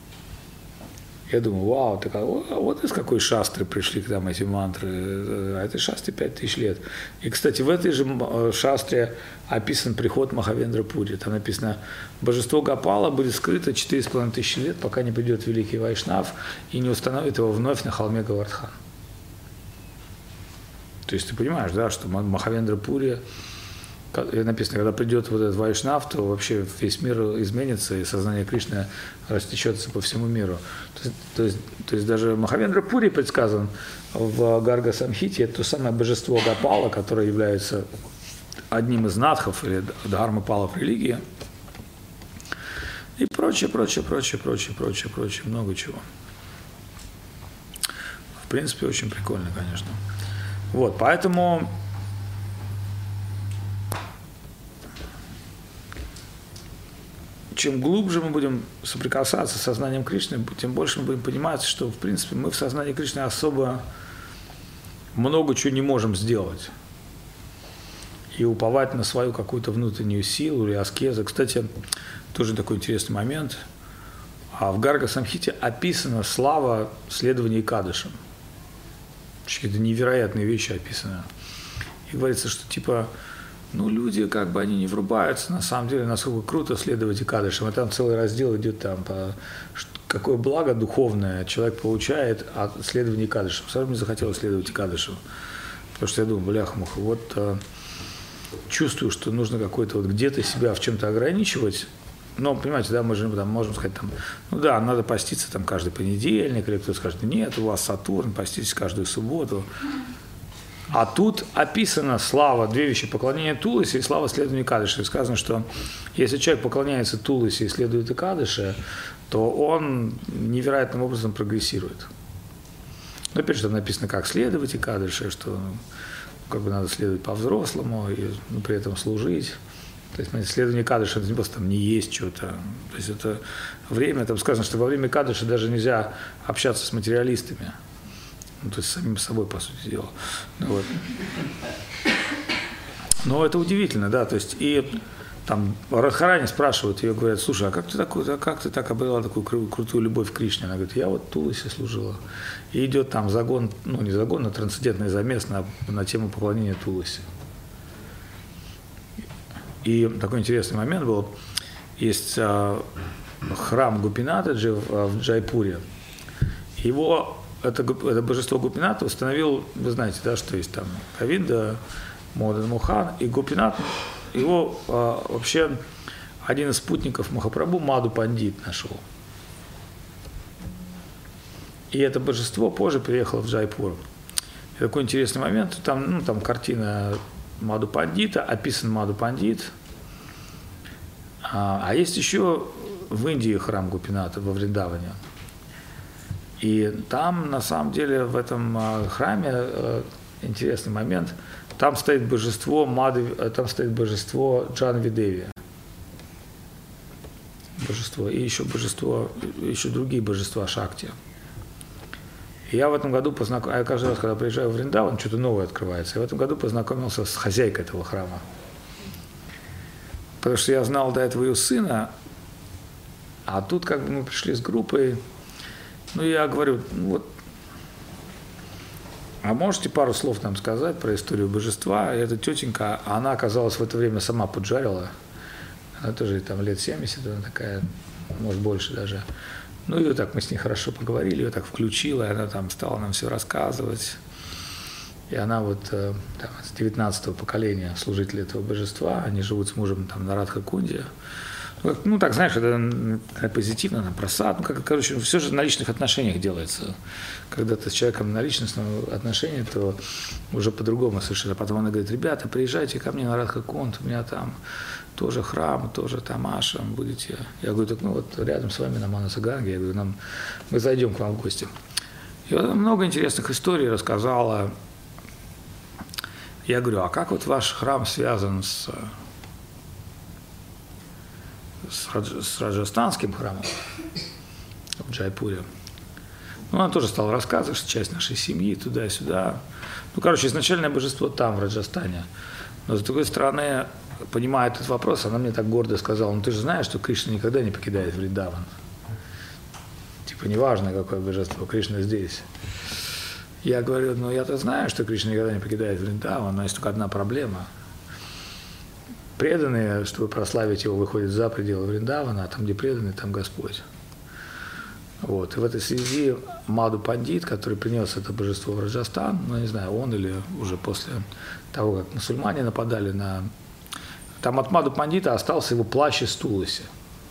Я думаю, вау, так, вот из какой шастры пришли к нам эти мантры. А этой шастре 5000 лет. И, кстати, в этой же шастре описан приход Махавендра Пури. Там написано, божество Гопала будет скрыто 4500 лет, пока не придет великий Вайшнав и не установит его вновь на холме Гавардхан. То есть ты понимаешь, да, что Махавендра Пури, написано, когда придет вот этот Вайшнав, то вообще весь мир изменится, и сознание Кришны растечется по всему миру. То есть даже Махавендра Пури предсказан в Гарга Самхите, это то самое божество Гопала, которое является одним из надхов или дхармапалов религии, и прочее, много чего. В принципе, очень прикольно, конечно. Вот, поэтому чем глубже мы будем соприкасаться с сознанием Кришны, тем больше мы будем понимать, что, в принципе, мы в сознании Кришны особо много чего не можем сделать. И уповать на свою какую-то внутреннюю силу или аскезу. Кстати, тоже такой интересный момент. В Гарга Самхите описана слава следования Кадышем. Какие-то невероятные вещи описаны. И говорится, что типа, ну, люди как бы они не врубаются, на самом деле, насколько круто следовать Икадышам. И там целый раздел идет там, какое благо духовное человек получает от следования Икадышам. Сразу мне захотелось следовать Икадышам. Потому что я думаю, бляха-муха, вот чувствую, что нужно какой-то вот где-то себя в чем-то ограничивать. Но, понимаете, да, мы же там можем сказать, там, ну да, надо поститься там каждый понедельник, или кто-то скажет, нет, у вас Сатурн, поститесь каждую субботу. А тут описана слава, две вещи, поклонение Туласе и слава следования Экадыши. Сказано, что если человек поклоняется Туласе и следует Экадыше, то он невероятным образом прогрессирует. Но опять же, там написано, как следовать Экадыше, что как бы надо следовать по-взрослому и при этом служить. То есть, следование Экадыши, это не просто там не есть что-то. То есть это время, там сказано, что во время Экадыши даже нельзя общаться с материалистами. Ну, то есть самим собой, по сути дела. Вот. Но это удивительно, да, то есть и там Радхарани спрашивают, ее говорят, слушай, а как ты так обрела такую крутую любовь к Кришне? Она говорит, я вот Туласе служила. И идет там загон, ну не загон, а трансцендентный замес на тему поклонения Туласе. И такой интересный момент был, есть храм Гопинатаджи в Джайпуре, его это божество Гопината установил, вы знаете, да, что есть там Говинда, Модан Мохан, и Гопинат, его вообще один из спутников Махапрабху Маду Пандит нашел. И это божество позже приехало в Джайпур. И такой интересный момент, там картина Маду Пандита, описан Маду Пандит, а есть еще в Индии храм Гопината во Вриндаване. И там, на самом деле, в этом храме интересный момент. Там стоит божество Джанви Деви. Божество. И еще другие божества Шакти. И я в этом году я каждый раз, когда приезжаю в Вриндаван, что-то новое открывается. Я в этом году познакомился с хозяйкой этого храма. Потому что я знал до этого ее сына, а тут как бы мы пришли с группой. Ну, я говорю, а можете пару слов нам сказать про историю божества? И эта тетенька, она оказалась в это время сама поджарила. Она тоже там лет 70, она такая, может, больше даже. Ну, и так мы с ней хорошо поговорили, ее так включила, и она там стала нам все рассказывать. И она вот там, с 19-го поколения служители этого божества, они живут с мужем там на Радха-Кунде. Ну, так, знаешь, это позитивно, на просад. Короче, все же на личных отношениях делается. Когда ты с человеком на личностном отношении, то уже по-другому совершенно. Потом она говорит, ребята, приезжайте ко мне на Радха-Кунд, у меня там тоже храм, тоже там ашрам будете. Я говорю, так вот рядом с вами на Манаса-Ганге, я говорю, мы зайдем к вам в гости. И вот она много интересных историй рассказала. Я говорю, а как вот ваш храм связан с раджастанским храмом в Джайпуре? Ну, она тоже стала рассказывать, что часть нашей семьи туда и сюда. Ну, короче, изначальное божество там, в Раджастане. Но, с другой стороны, понимая этот вопрос, она мне так гордо сказала, ну, ты же знаешь, что Кришна никогда не покидает Вриндаван. Типа, неважно, какое божество, Кришна здесь. Я говорю, ну, я-то знаю, что Кришна никогда не покидает Вриндаван, но есть только одна проблема. Преданные, чтобы прославить его, выходят за пределы Вриндавана, а там, где преданные, там Господь. Вот. И в этой связи Маду Пандит, который принес это божество в Раджастан, ну, не знаю, он или уже после того, как мусульмане нападали на... Там от Маду Пандита остался его плащ из Туласи.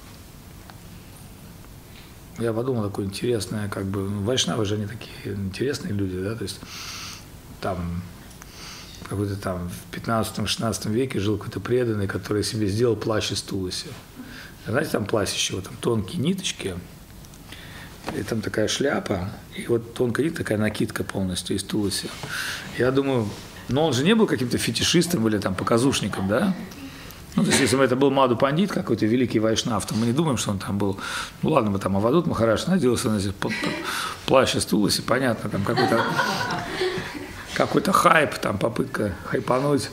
Я подумал, такое интересное, как бы, вайшнавы же они такие интересные люди, да, то есть там какой-то там в 15-16 веке жил какой-то преданный, который себе сделал плащ из Туласи. Знаете, там плащ еще, там тонкие ниточки, и там такая шляпа, и вот тонкая нитка, такая накидка полностью из Туласи. Я думаю, но он же не был каким-то фетишистом или там показушником, да? Ну, то есть, если бы это был Маду Пандит, какой-то великий вайшнав, то мы не думаем, что он там был. Ну, ладно, мы там Авадут Махарадж наделся на плащ из Туласи, понятно, там какой-то хайп, там попытка хайпануть.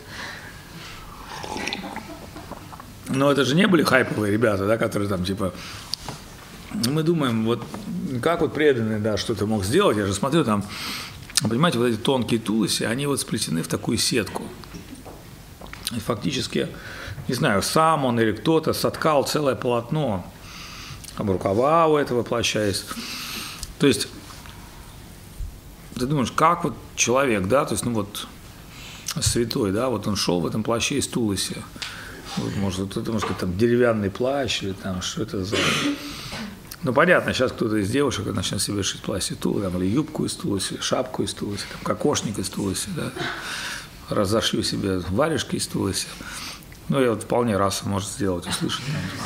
Но это же не были хайповые ребята, да, которые там типа... Мы думаем, вот как вот преданный, да, что-то мог сделать. Я же смотрю, там, понимаете, вот эти тонкие Туласи, они вот сплетены в такую сетку. И фактически... Не знаю, сам он или кто-то соткал целое полотно. Там рукава у этого плаща есть. То есть, ты думаешь, как вот человек, да, то есть, ну вот, святой, да, вот он шел в этом плаще из Туласи. Вот, может, это, может, там деревянный плащ или там что это за... Ну, понятно, сейчас кто-то из девушек начнет себе шить плащ из Тулы, там, или юбку из Туласи, или шапку из Туласи, там, кокошник из Туласи, да, разошью себе варежки из Туласи. Ну, я вот вполне раса может сделать, услышать.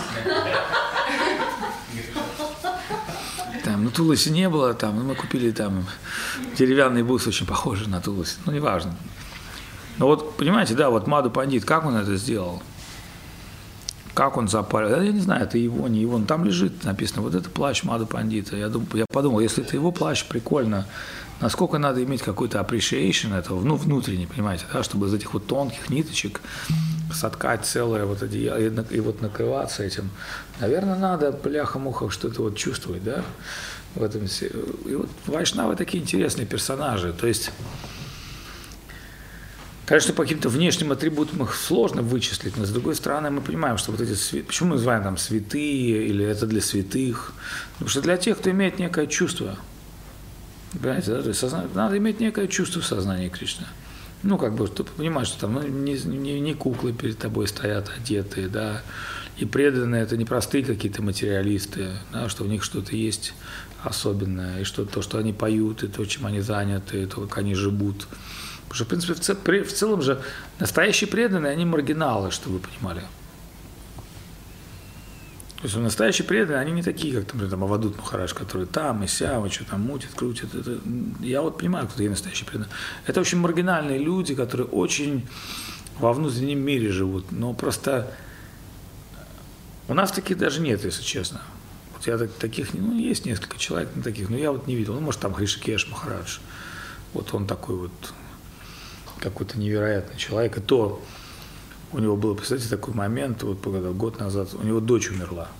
Там, ну, Туласи не было, там, ну, мы купили там деревянный бус, очень похожий на Туласи, ну, неважно. Но вот, понимаете, да, вот Маду Пандит, как он это сделал? Как он запарил? Я не знаю, это его, не его. Там лежит, написано, вот это плащ Маду Пандита. Я подумал, если это его плащ, прикольно, насколько надо иметь какой-то appreciation этого, ну, внутренний, понимаете, да, чтобы из этих вот тонких ниточек соткать целое вот одеяло и вот накрываться этим. Наверное, надо, бляха-муха, что-то вот чувствовать, да, в этом. И вот вайшнавы такие интересные персонажи, то есть... Конечно, по каким-то внешним атрибутам их сложно вычислить, но с другой стороны мы понимаем, что вот эти почему мы называем там святые или это для святых? Потому что для тех, кто имеет некое чувство, понимаете, да? То есть надо иметь некое чувство в сознании Кришны. Ну, как бы, чтобы понимать, что там не куклы перед тобой стоят одетые, да, и преданные это не простые какие-то материалисты, да, что в них что-то есть особенное, и что то, что они поют, и то, чем они заняты, и то, как они живут. Потому что, в принципе, в целом же настоящие преданные, они маргиналы, чтобы вы понимали. То есть настоящие преданные, они не такие, как, например, там Авадут Махарадж, которые там и сям, и что там мутят, крутят. Это, я вот понимаю, кто такие настоящие преданные. Это очень маргинальные люди, которые очень во внутреннем мире живут. Но просто у нас таких даже нет, если честно. Вот я таких, ну, есть несколько человек таких, но я вот не видел. Ну, может, там Хришикеш Махарадж. Вот он такой вот какой-то невероятный человек. И то у него был, представьте, такой момент, вот год назад, у него дочь умерла.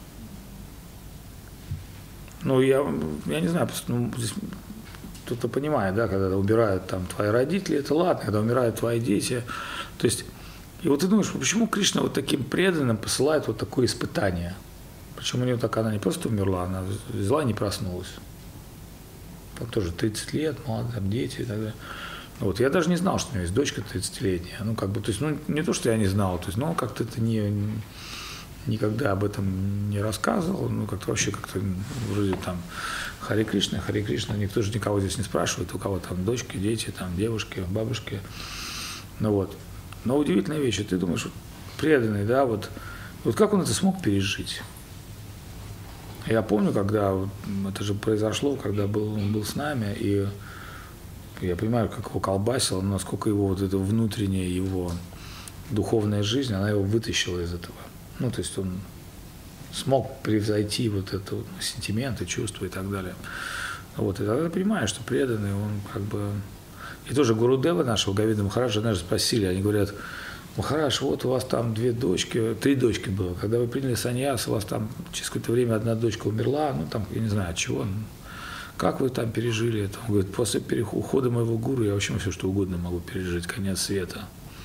Ну, я не знаю, просто, ну, здесь кто-то понимает, да, когда умирают там твои родители, это ладно, когда умирают твои дети. То есть, и вот ты думаешь, почему Кришна вот таким преданным посылает вот такое испытание? Почему у нее так, она не просто умерла, она взяла и не проснулась. Там тоже 30 лет, молодые, там дети и так далее. Вот, я даже не знал, что у меня есть дочка 30-летняя. Ну, как бы, то есть, ну, не то, что я не знал, то есть, ну, как-то это никогда об этом не рассказывал, ну, как-то вообще как-то вроде там Харе Кришна, никто же никого здесь не спрашивает, у кого там дочки, дети, там девушки, бабушки. Ну, вот. Но удивительная вещь, ты думаешь, вот, преданный, да, вот как он это смог пережить? Я помню, когда, вот, это же произошло, когда он был с нами, и я понимаю, как его колбасило, насколько его вот эта внутренняя его духовная жизнь, она его вытащила из этого. Ну, то есть он смог превзойти вот это вот сентименты, чувства и так далее. Вот, и тогда я понимаю, что преданный, он как бы... И тоже Гурудева нашего, Говинда Махараджа, даже спросили, они говорят, Махарадж, вот у вас там 3 дочки было, когда вы приняли саньяс, у вас там через какое-то время одна дочка умерла, ну, там, я не знаю, от чего, как вы там пережили это? Он говорит, после ухода моего гуру я вообще все что угодно могу пережить, конец света.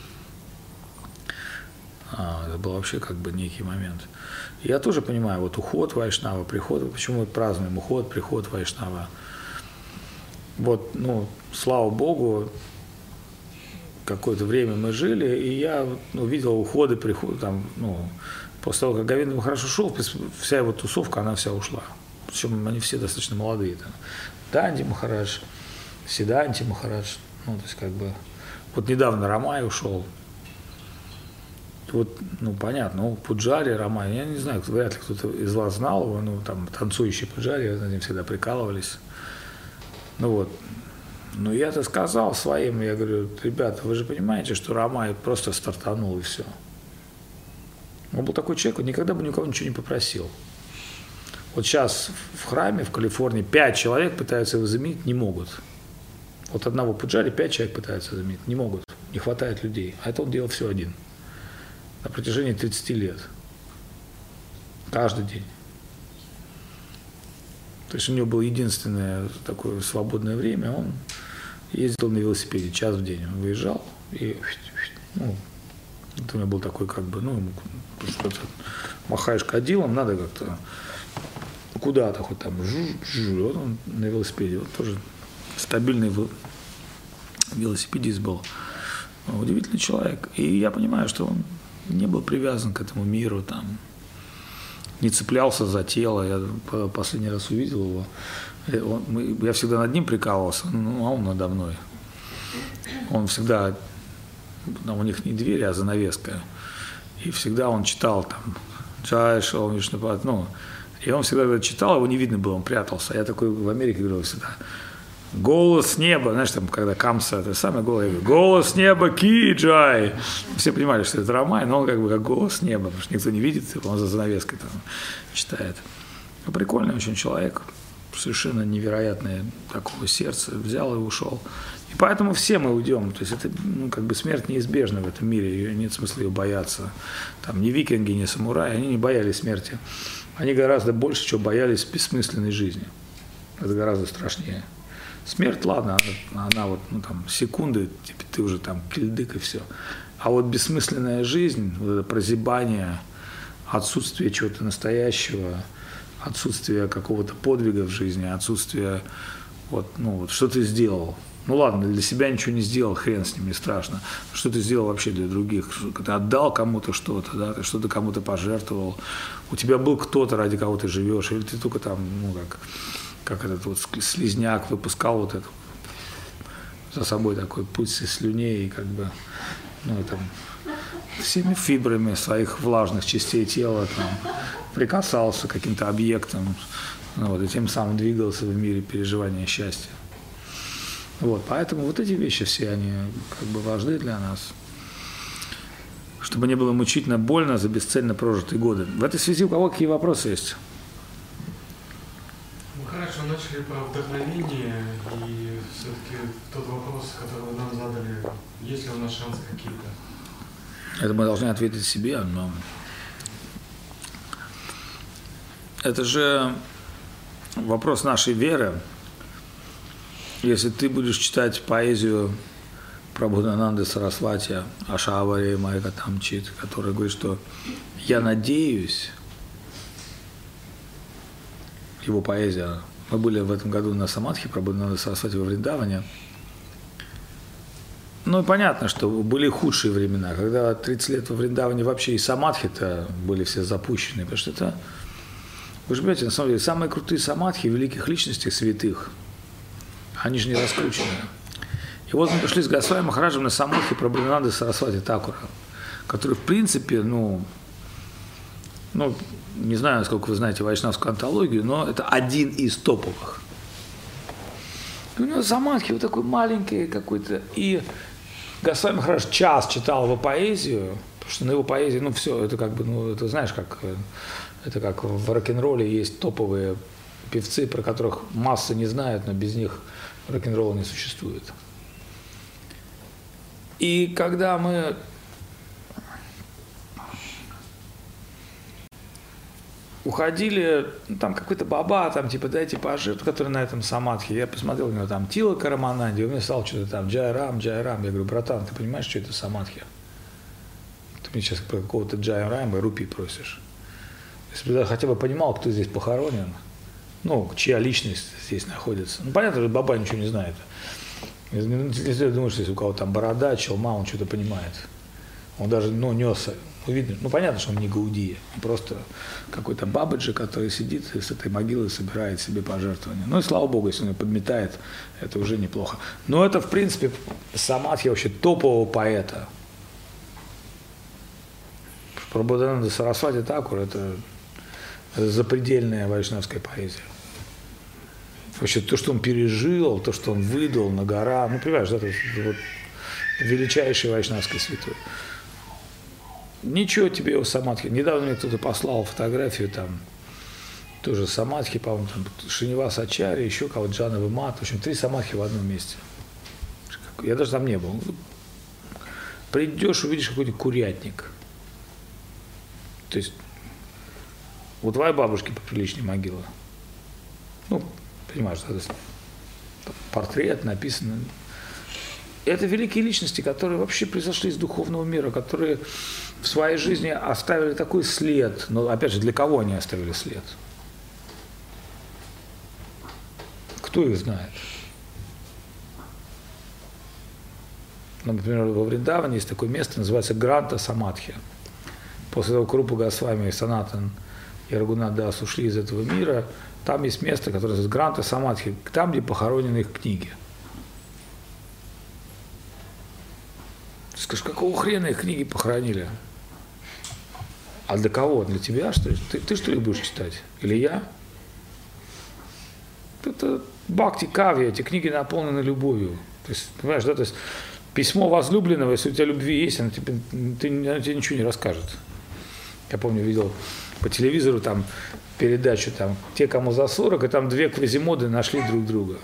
Это был вообще как бы некий момент. И я тоже понимаю, вот уход Вайшнава, приход, почему мы празднуем уход, приход Вайшнава. Вот, ну, слава Богу, какое-то время мы жили, и я видел уходы, приходы, там, ну, после того, как Говинда хорошо шел, вся его тусовка, она вся ушла. Причем они все достаточно молодые. Там. Данди Махарадж, Сиданти Махарадж, ну, то есть как бы... Вот недавно Рамай ушел. Вот, ну, понятно, ну, Пуджари, Рамай, я не знаю, вряд ли кто-то из вас знал его, ну, там, танцующий Пуджари, над ним всегда прикалывались. Ну, вот. Но я-то сказал своим, я говорю, ребята, вы же понимаете, что Рамай просто стартанул и все. Он был такой человек, он никогда бы никого ничего не попросил. Вот сейчас в храме в Калифорнии 5 человек пытаются его заменить, не могут. Вот одного Пуджари 5 человек пытаются заменить, не могут, не хватает людей. А это он делал все один. На протяжении 30 лет. Каждый день. То есть у него было единственное такое свободное время, он ездил на велосипеде час в день. Он выезжал и, ну, это у него был такой как бы, ну, что-то махаешь кадилом, надо как-то куда-то хоть там, вот он на велосипеде, вот тоже стабильный велосипедист был. Удивительный человек. И я понимаю, что он не был привязан к этому миру, там, не цеплялся за тело. Я последний раз увидел его. Я всегда над ним прикалывался, а он надо мной. Он всегда, у них не дверь, а занавеска. И всегда он читал там, Джай Шоу Вишнупад, и он всегда, когда читал, его не видно было, он прятался. А я такой в Америке говорил всегда, голос неба, знаешь, там, когда Камса, это самое голос, я говорю, голос неба, Ки-Джай. Все понимали, что это Рамай, но он как голос неба, потому что никто не видит, он за занавеской там читает. Прикольный очень человек, совершенно невероятное такого сердца, взял и ушел. И поэтому все мы уйдем, то есть это, смерть неизбежна в этом мире, и нет смысла ее бояться. Там ни викинги, ни самураи, они не боялись смерти. Они гораздо больше, чего боялись бессмысленной жизни. Это гораздо страшнее. Смерть, ладно, она секунды, типа, ты уже там кильдык и все. А вот бессмысленная жизнь, вот это прозябание, отсутствие чего-то настоящего, отсутствие какого-то подвига в жизни, отсутствие что ты сделал. Ладно, для себя ничего не сделал, хрен с ним, не страшно. Что ты сделал вообще для других? Ты отдал кому-то что-то, да? Ты что-то кому-то пожертвовал. У тебя был кто-то, ради кого ты живешь, или ты только там, как этот вот слизняк выпускал вот это за собой такой путь из слюней и всеми фибрами своих влажных частей тела там, прикасался к каким-то объектам, и тем самым двигался в мире переживания счастья. Поэтому вот эти вещи все, они важны для нас, чтобы не было мучительно больно за бесцельно прожитые годы. В этой связи у кого какие вопросы есть? Хорошо, начали про вдохновение, и все-таки тот вопрос, который вы нам задали, есть ли у нас шансы какие-то? Это мы должны ответить себе, но это же вопрос нашей веры. Если ты будешь читать поэзию Прабхудананды Сарасвати, Ашавари Майка Тамчит, который говорит, что я надеюсь, его поэзия, мы были в этом году на Самадхи Прабхудананды Сарасвати во Вриндаване, и понятно, что были худшие времена, когда 30 лет во Вриндаване вообще и Самадхи-то были все запущены, потому что это, вы же понимаете, на самом деле, самые крутые Самадхи великих личностей, святых, они же не раскручены. И вот мы пришли с Госвами Махараджем на Самадхи Прабхудананды Сарасвати Такура, который, в принципе, не знаю, насколько вы знаете вайшнавскую антологию, но это один из топовых. И у него Самадхи вот такой маленький какой-то. И Госвами Махарадж час читал его поэзию, потому что на его поэзии, все, это это знаешь, это как в рок-н-ролле есть топовые певцы, про которых масса не знают, но без них рок-н-ролла не существует. И когда мы уходили, там какой-то баба, там типа дайте пожертвовать, который на этом Самадхи, я посмотрел, у него там Тилака Рамананди, у меня стало что-то там Джай Рам. Я говорю, братан, ты понимаешь, что это Самадхи? Ты мне сейчас про какого-то Джай Рама и рупий просишь. Если бы я хотя бы понимал, кто здесь похоронен, чья личность здесь находится. Понятно, что баба ничего не знает. Если ты думаешь, если у кого-то там борода, челма, он что-то понимает. Он даже, нес, видно, понятно, что он не Гаудия, он просто какой-то бабаджи, который сидит и с этой могилы собирает себе пожертвования. И слава богу, если он ее подметает, это уже неплохо. Но это, в принципе, Самадхи вообще топового поэта. Прабхудананда Сарасвати Такур – это запредельная вайшнавская поэзия. Вообще то, что он пережил, то, что он выдал на гора, понимаешь, это вот величайший вайшнавский святой. Ничего тебе его Самадхи. Недавно мне кто-то послал фотографию, там, тоже Самадхи, по-моему, там, Шиниваса Ачарья, еще кого-то, Джанова Мат, в общем, 3 Самадхи в одном месте. Я даже там не был. Придешь, увидишь какой-то курятник. То есть, у твоей бабушки поприличнее могила. Понимаешь, это портрет написан. Это великие личности, которые вообще произошли из духовного мира, которые в своей жизни оставили такой след. Но, опять же, для кого они оставили след? Кто их знает? Например, во Вриндаване есть такое место, называется Гранта Самадхи. После того, как Рупа Госвами, Санатан и Рагунат Дас ушли из этого мира, там есть место, которое называется Гранта Самадхи, там, где похоронены их книги. Ты скажешь, какого хрена их книги похоронили? А для кого? Для тебя, что ли? Ты что ли будешь читать? Или я? Это бхакти кавья, эти книги наполнены любовью. То есть, понимаешь, да, то есть письмо возлюбленного, если у тебя любви есть, она тебе ничего не расскажет. Я помню, видел по телевизору там передачу, там, те, кому за 40, и там две квазимоды нашли друг друга.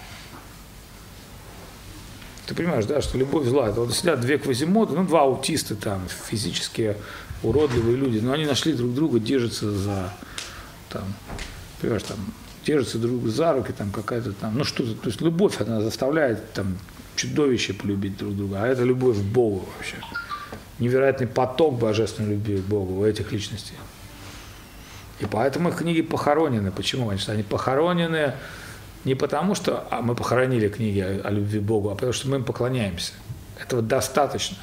Ты понимаешь, да, что любовь зла. Это вот сидят две квазимоды, ну, два аутиста там, физически уродливые люди, но они нашли друг друга, держатся за, там, понимаешь, там, держатся друг друга за руки, там, какая-то там, ну, что-то, то есть любовь, она заставляет, там, чудовище полюбить друг друга, а это любовь к Богу вообще. Невероятный поток божественной любви к Богу у этих личностей. И поэтому их книги похоронены. Почему? Значит, они похоронены не потому, что мы похоронили книги о любви к Богу, а потому что мы им поклоняемся. Этого достаточно.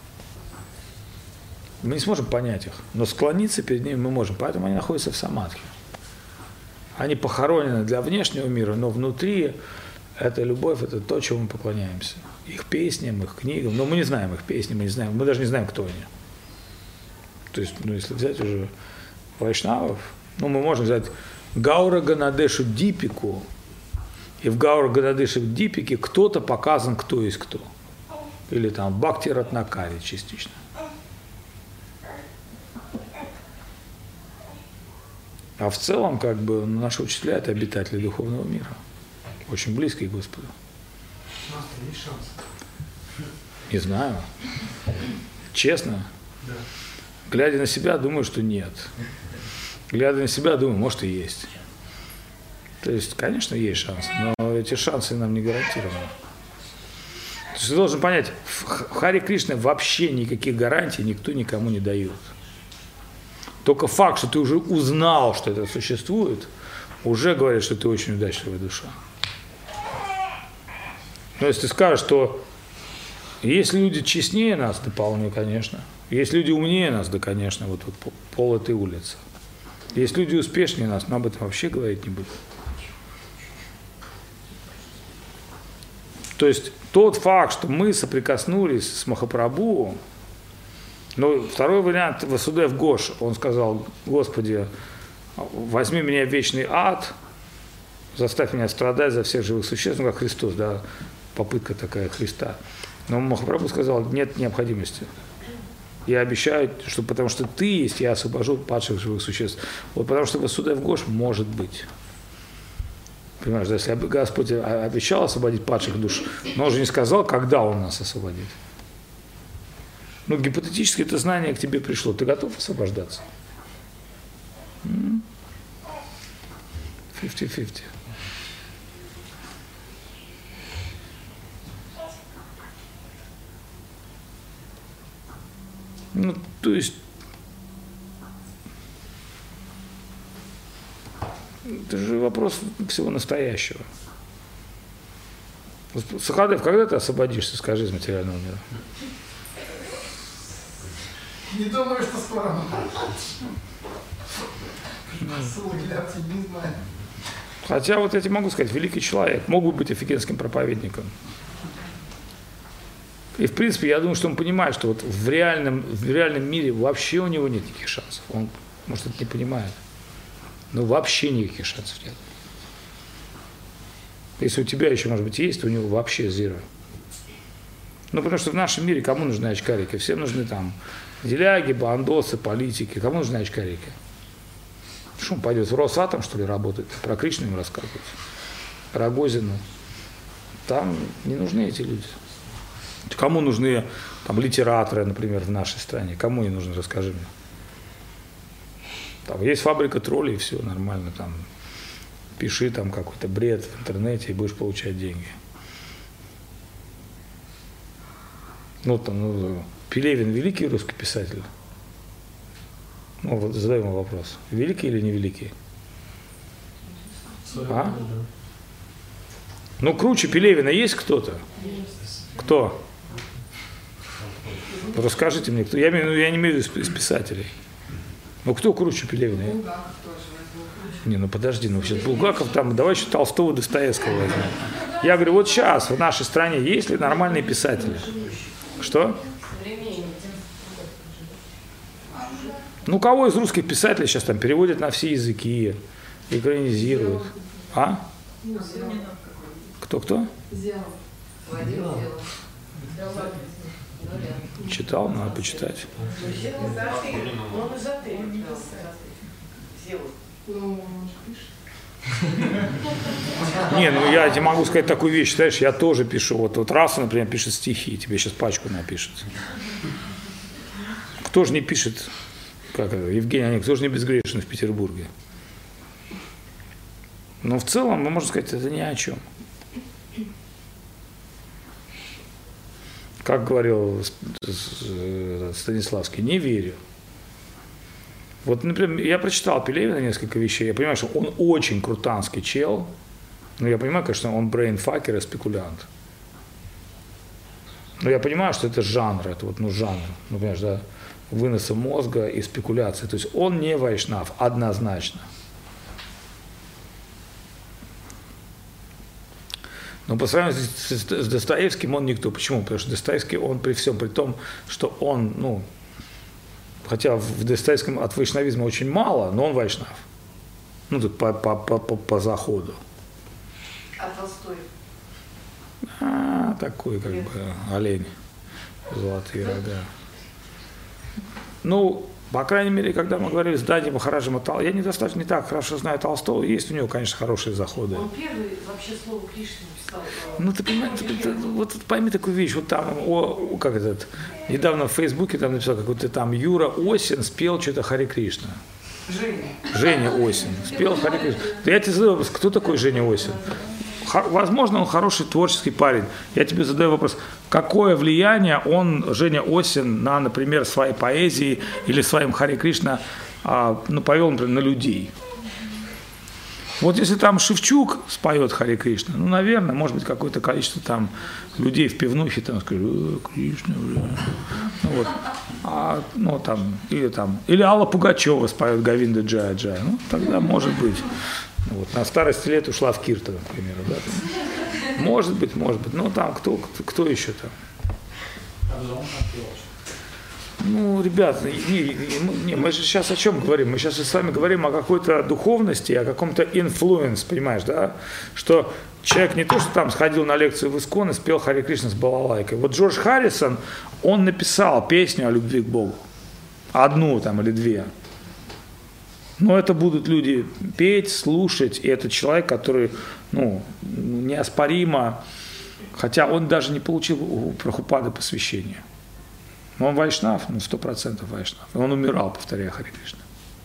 Мы не сможем понять их, но склониться перед ними мы можем, поэтому они находятся в самадхи. Они похоронены для внешнего мира, но внутри эта любовь, это то, чему мы поклоняемся. Их песням, их книгам, но мы не знаем их песни, мы даже не знаем, кто они. То есть, ну, если взять уже вайшнавов, ну, мы можем взять Гаура Ганадешу Дипику, и в Гаура Ганадешу Дипике кто-то показан, кто есть кто. Или там Бхакти Ратнакари частично. А в целом, как бы, наши учителя – это обитатели духовного мира, очень близкие к Господу. У нас есть шанс? Не знаю. Честно? Да. Глядя на себя, думаю, что нет. Глядя на себя, думаю, может и есть. То есть, конечно, есть шанс, но эти шансы нам не гарантированы. То есть ты должен понять, в Харе Кришне вообще никаких гарантий никто никому не дает. Только факт, что ты уже узнал, что это существует, уже говорит, что ты очень удачливая душа. Но если ты скажешь, что есть люди честнее нас, да вполне, конечно. Есть люди умнее нас, да, конечно, вот пол этой улицы. Есть люди успешнее нас, но об этом вообще говорить не будем. То есть тот факт, что мы соприкоснулись с Махапрабху, ну, второй вариант, Васудев Гош, он сказал: Господи, возьми меня в вечный ад, заставь меня страдать за всех живых существ, ну, как Христос, да, попытка такая Христа. Но Махапрабху сказал: нет необходимости. Я обещаю, что потому что ты есть, я освобожу падших живых существ. Вот потому что Васудев Гош может быть. Понимаешь, если Господь обещал освободить падших душ, но он же не сказал, когда он нас освободит. Ну, гипотетически это знание к тебе пришло. Ты готов освобождаться? 50-50. Ну, то есть, это же вопрос всего настоящего. Сахадев, когда ты освободишься, скажи, из материального мира? Не думаю, что скоро. Хотя вот я тебе могу сказать, великий человек, мог бы быть офигенским проповедником. И в принципе, я думаю, что он понимает, что вот в реальном мире вообще у него нет никаких шансов. Он, может, это не понимает. Но вообще никаких шансов нет. Если у тебя еще, может быть, есть, то у него вообще зеро. Ну, потому что в нашем мире кому нужны очкарики? Всем нужны там деляги, бандосы, политики. Кому нужны очкарики? Что он пойдет в Росатом, что ли, работать? Про Кришну им рассказывать? Про Рогозина? Там не нужны эти люди. Кому нужны там литераторы, например, в нашей стране? Кому они нужны, расскажи мне. Там есть фабрика троллей, все нормально, там пиши там какой-то бред в интернете и будешь получать деньги. Ну, там, Пелевин великий русский писатель? Ну, вот задай ему вопрос. Великий или не великий? А? Ну, круче Пелевина есть кто-то? Кто? Расскажите мне, кто. Я не имею в виду из писателей. Ну кто круче Пелевина? Булгаков тоже возьму круче. Не, ну подожди, ну сейчас Булгаков там, давай еще Толстого, Достоевского возьмем. Я говорю, вот сейчас в нашей стране есть ли нормальные писатели? Что? Ну кого из русских писателей сейчас там переводят на все языки, экранизируют? А? Кто-кто? Зелов. Владимир Зелов. Читал, надо почитать. Он эзотерик. Зелов. Ну, он же пишет. Не, ну я тебе могу сказать такую вещь, знаешь, я тоже пишу. Вот Раса, например, пишет стихи, тебе сейчас пачку напишет. Кто же не пишет, как это, Евгений Онегин, кто же не безгрешен в Петербурге? Но в целом, мы можем сказать, это ни о чем. Как говорил Станиславский, не верю. Вот, например, я прочитал Пелевина несколько вещей, я понимаю, что он очень крутанский чел, но я понимаю, конечно, он брейнфакер и спекулянт. Но я понимаю, что это жанр, это вот, ну, жанр, ну, понимаешь, да, выноса мозга и спекуляции. То есть он не вайшнав, однозначно. Но по сравнению с Достоевским он никто. Почему? Потому что Достоевский, он при всем, при том, что он, ну, хотя в Достоевском от вайшнавизма очень мало, но он вайшнав. Ну, тут по заходу. А Толстой? Такой, как бы, олень. Золотые рога. Ну, по крайней мере, когда мы говорили с Даней Махараджем, я недостаточно не так хорошо знаю Толстого, есть у него, конечно, хорошие заходы. Он первый вообще слово Кришны писал. Ну, ты понимаешь, вот пойми такую вещь, вот там, как этот, недавно в Фейсбуке там написал, какой-то там Юра Осин спел что-то Харе Кришна. Женя Осин спел Харе Кришна. Да я тебе задаю вопрос, кто такой Женя Осин? Возможно, он хороший творческий парень. Я тебе задаю вопрос, какое влияние Женя Осин, на, например, своей поэзии или своим Харе Кришна, ну, повел, например, на людей. Вот если там Шевчук споет Харе Кришна, ну, наверное, может быть, какое-то количество там людей в пивнухе там скажут, Кришна, ну, вот. Ну, там, или Алла Пугачева споет Говинда Джая Джая, ну, тогда может быть. Вот, на старости лет ушла в Киртово, к примеру. Да, может быть. Ну, там, кто еще там? Ну, ребят, мы же сейчас о чем говорим? Мы сейчас с вами говорим о какой-то духовности, о каком-то инфлюенс, понимаешь, да? Что человек не то, что там сходил на лекцию в Искон и спел Харе Кришна с балалайкой. Вот Джордж Харрисон, он написал песню о любви к Богу. Одну там или две. Но это будут люди петь, слушать, и это человек, который, ну, неоспоримо, хотя он даже не получил у Прабхупады посвящения. Но он вайшнав, ну, 100% вайшнав. И он умирал, повторяя Харе Кришна.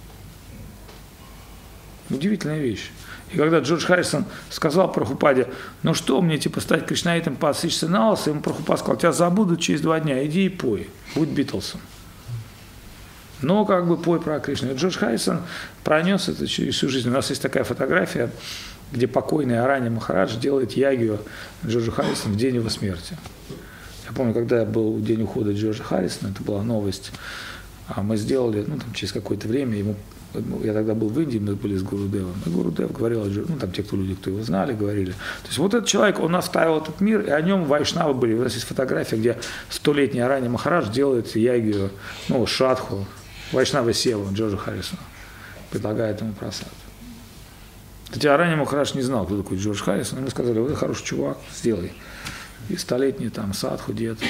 Удивительная вещь. И когда Джордж Харрисон сказал Прабхупаде, ну что, мне типа стать кришнаитом, постричься на лысо, ему Прабхупад сказал, тебя забудут через 2 дня, иди и пой, будь Битлсом. Но как бы пой про Кришну. И Джордж Харрисон пронес это через всю жизнь. У нас есть такая фотография, где покойный Арани Махарадж делает ягью Джорджу Харрисону в день его смерти. Я помню, когда был день ухода Джорджа Харрисона, это была новость, мы сделали, ну там через какое-то время, я тогда был в Индии, мы были с Гурудевом, и Гурудев говорил, ну там те, кто его знали, говорили. То есть вот этот человек, он оставил этот мир, и о нем вайшнавы были. У нас есть фотография, где 100-летний Арани Махарадж делает ягью, ну, шадху, Вайшнава Севу, Джорджу Харрисону, предлагает ему просад. Хотя Арани Махарадж не знал, кто такой Джордж Харрисон, ему сказали, вы хороший чувак, сделай. И 100-летний там садху, дед. То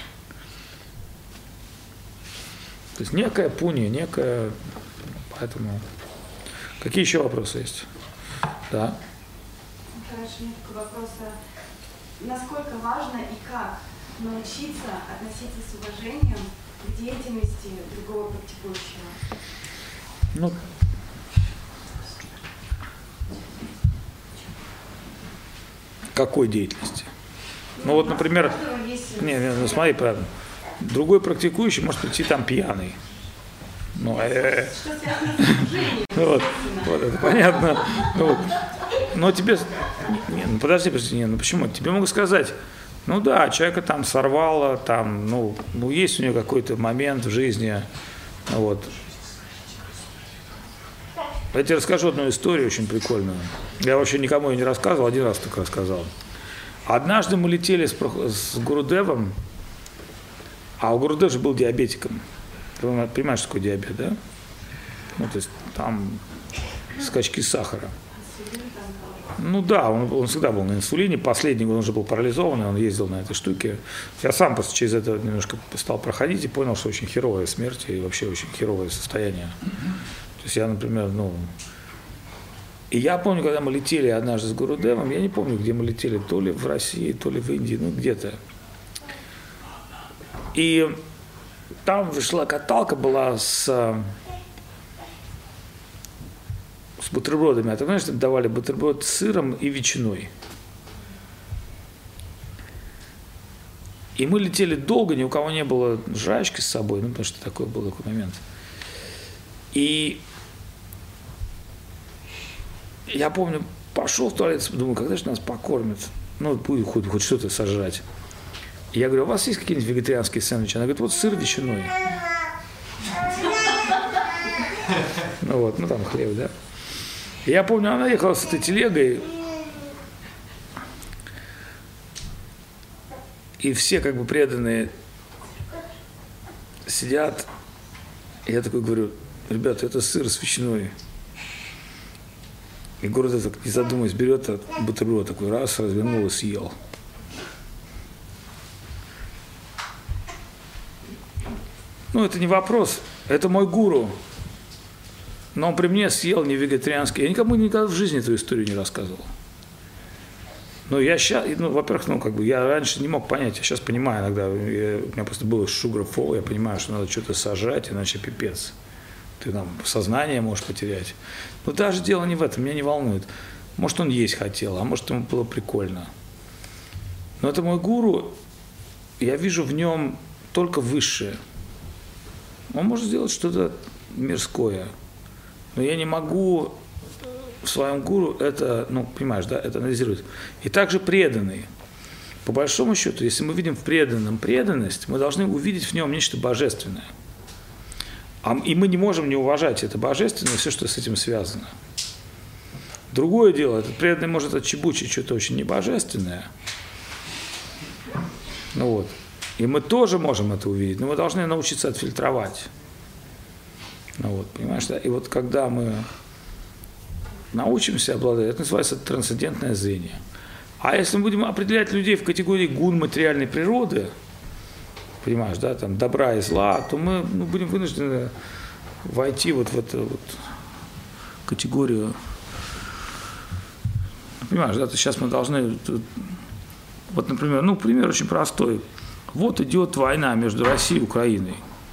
есть некая пунья, некая... Поэтому... Какие еще вопросы есть? Да. Хорошо, у меня такой вопрос. Насколько важно и как научиться относиться с уважением к деятельности другого практикующего? Ну, какой деятельности? Ну вот, например, ну смотри, правильно. Другой практикующий может прийти там пьяный. Ну, вот, это понятно. Вот. Но тебе... Не, ну подожди, ну почему? Тебе могут сказать, Ну да, человека там сорвало, там, ну есть у него какой-то момент в жизни, вот. Я тебе расскажу одну историю очень прикольную. Я вообще никому ее не рассказывал, один раз только рассказал. Однажды мы летели с Гурудевом, а у Гурудева же был диабетиком. Ты понимаешь, что такое диабет, да? Ну, то есть там скачки сахара. Ну да, он всегда был на инсулине. Последний год он уже был парализованный, он ездил на этой штуке. Я сам просто через это немножко стал проходить и понял, что очень херовая смерть и вообще очень херовое состояние. То есть я, например, И я помню, когда мы летели однажды с Гурудевом, я не помню, где мы летели, то ли в России, то ли в Индии, где-то. И там вышла каталка была с бутербродами. А ты знаешь, там давали бутерброд с сыром и ветчиной. И мы летели долго, ни у кого не было жрачки с собой, потому что такой был такой момент. И я помню, пошел в туалет, думаю, когда же нас покормят? Будет хоть что-то сожрать. И я говорю, у вас есть какие-нибудь вегетарианские сэндвичи? Она говорит, вот сыр ветчиной. Там хлеб, да. И я помню, она ехала с этой телегой, и все как бы преданные сидят. И я такой говорю, ребята, это сыр с ветчиной. И Гурудев, так не задумываясь, берет бутерброд такой, раз, развернул и съел. Это не вопрос, это мой гуру. Но он при мне съел не вегетарианский. Я никому никогда в жизни эту историю не рассказывал. Но я сейчас, во-первых, я раньше не мог понять, я сейчас понимаю иногда, у меня просто было sugar fall, я понимаю, что надо что-то сажать, иначе пипец. Ты там сознание можешь потерять. Но даже дело не в этом, меня не волнует. Может, он есть хотел, а может, ему было прикольно. Но это мой гуру, я вижу в нем только высшее. Он может сделать что-то мирское. Но я не могу в своем гуру это, понимаешь, да, это анализировать. И также преданный. По большому счету, если мы видим в преданном преданность, мы должны увидеть в нем нечто божественное. И мы не можем не уважать это божественное, все, что с этим связано. Другое дело, этот преданный может отчебучить что-то очень небожественное. И мы тоже можем это увидеть, но мы должны научиться отфильтровать. Понимаешь, да? И когда мы научимся обладать, это называется трансцендентное зрение. А если мы будем определять людей в категории гун материальной природы, понимаешь, да, там добра и зла, то мы будем вынуждены войти в эту категорию. Понимаешь, да, то сейчас мы должны, например, пример очень простой. Вот идет война между Россией и Украиной.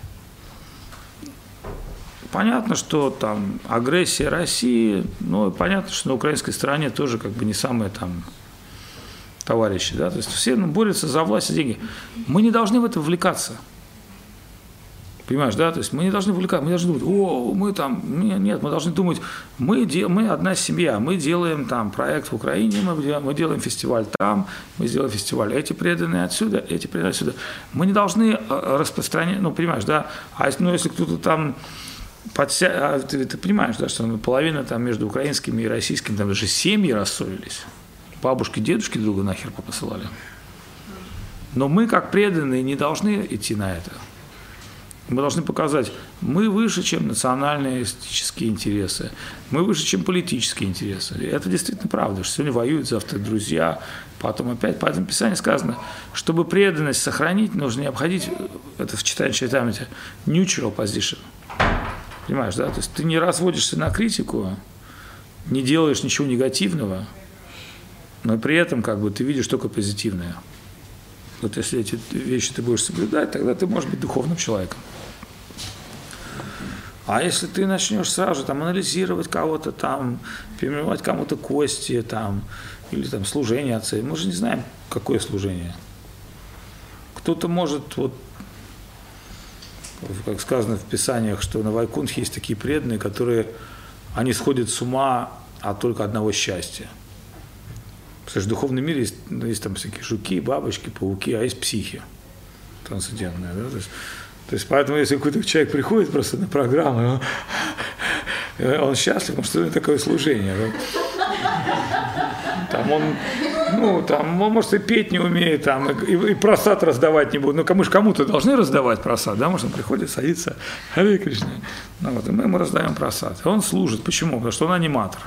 Понятно, что там агрессия России, понятно, что на украинской стороне тоже не самые там товарищи, да, то есть все борются за власть и деньги. Мы не должны в это вовлекаться. Понимаешь, да, то есть мы не должны вовлекаться, мы должны думать, нет, мы должны думать, мы одна семья, мы делаем там проект в Украине, мы делаем фестиваль там, мы сделаем фестиваль, эти преданные отсюда, эти преданные отсюда. Мы не должны распространять, понимаешь, да, если кто-то там ты понимаешь, да, что половина там между украинскими и российскими, там даже семьи рассорились. Бабушки, дедушки друга нахер посылали. Но мы, как преданные, не должны идти на это. Мы должны показать, мы выше, чем национальные эстетические интересы, мы выше, чем политические интересы. И это действительно правда, что сегодня воюют, завтра друзья, потом опять. По этому Писанию сказано, чтобы преданность сохранить, нужно не обходить, это в читании Чайтамрити, neutral position. Понимаешь, да? То есть ты не разводишься на критику, не делаешь ничего негативного, но при этом ты видишь только позитивное. Если эти вещи ты будешь соблюдать, тогда ты можешь быть духовным человеком. А если ты начнешь сразу же анализировать кого-то перемывать кому-то кости или служение отца, мы же не знаем, какое служение. Кто-то может, как сказано в Писаниях, что на Вайкунтхе есть такие преданные, которые, они сходят с ума от только одного счастья. Потому что в духовном мире есть там всякие жуки, бабочки, пауки, а есть психи трансцендентные. Да? То есть поэтому, если какой-то человек приходит просто на программу, он счастлив, потому что это такое служение. Да? Там он может и петь не умеет, там, и просад раздавать не будет. Ну, кому-то должны раздавать просад, да, может, он приходит, садится, Харе Кришна. Ну, вот, и мы ему раздаем просад. И он служит. Почему? Потому что он аниматор.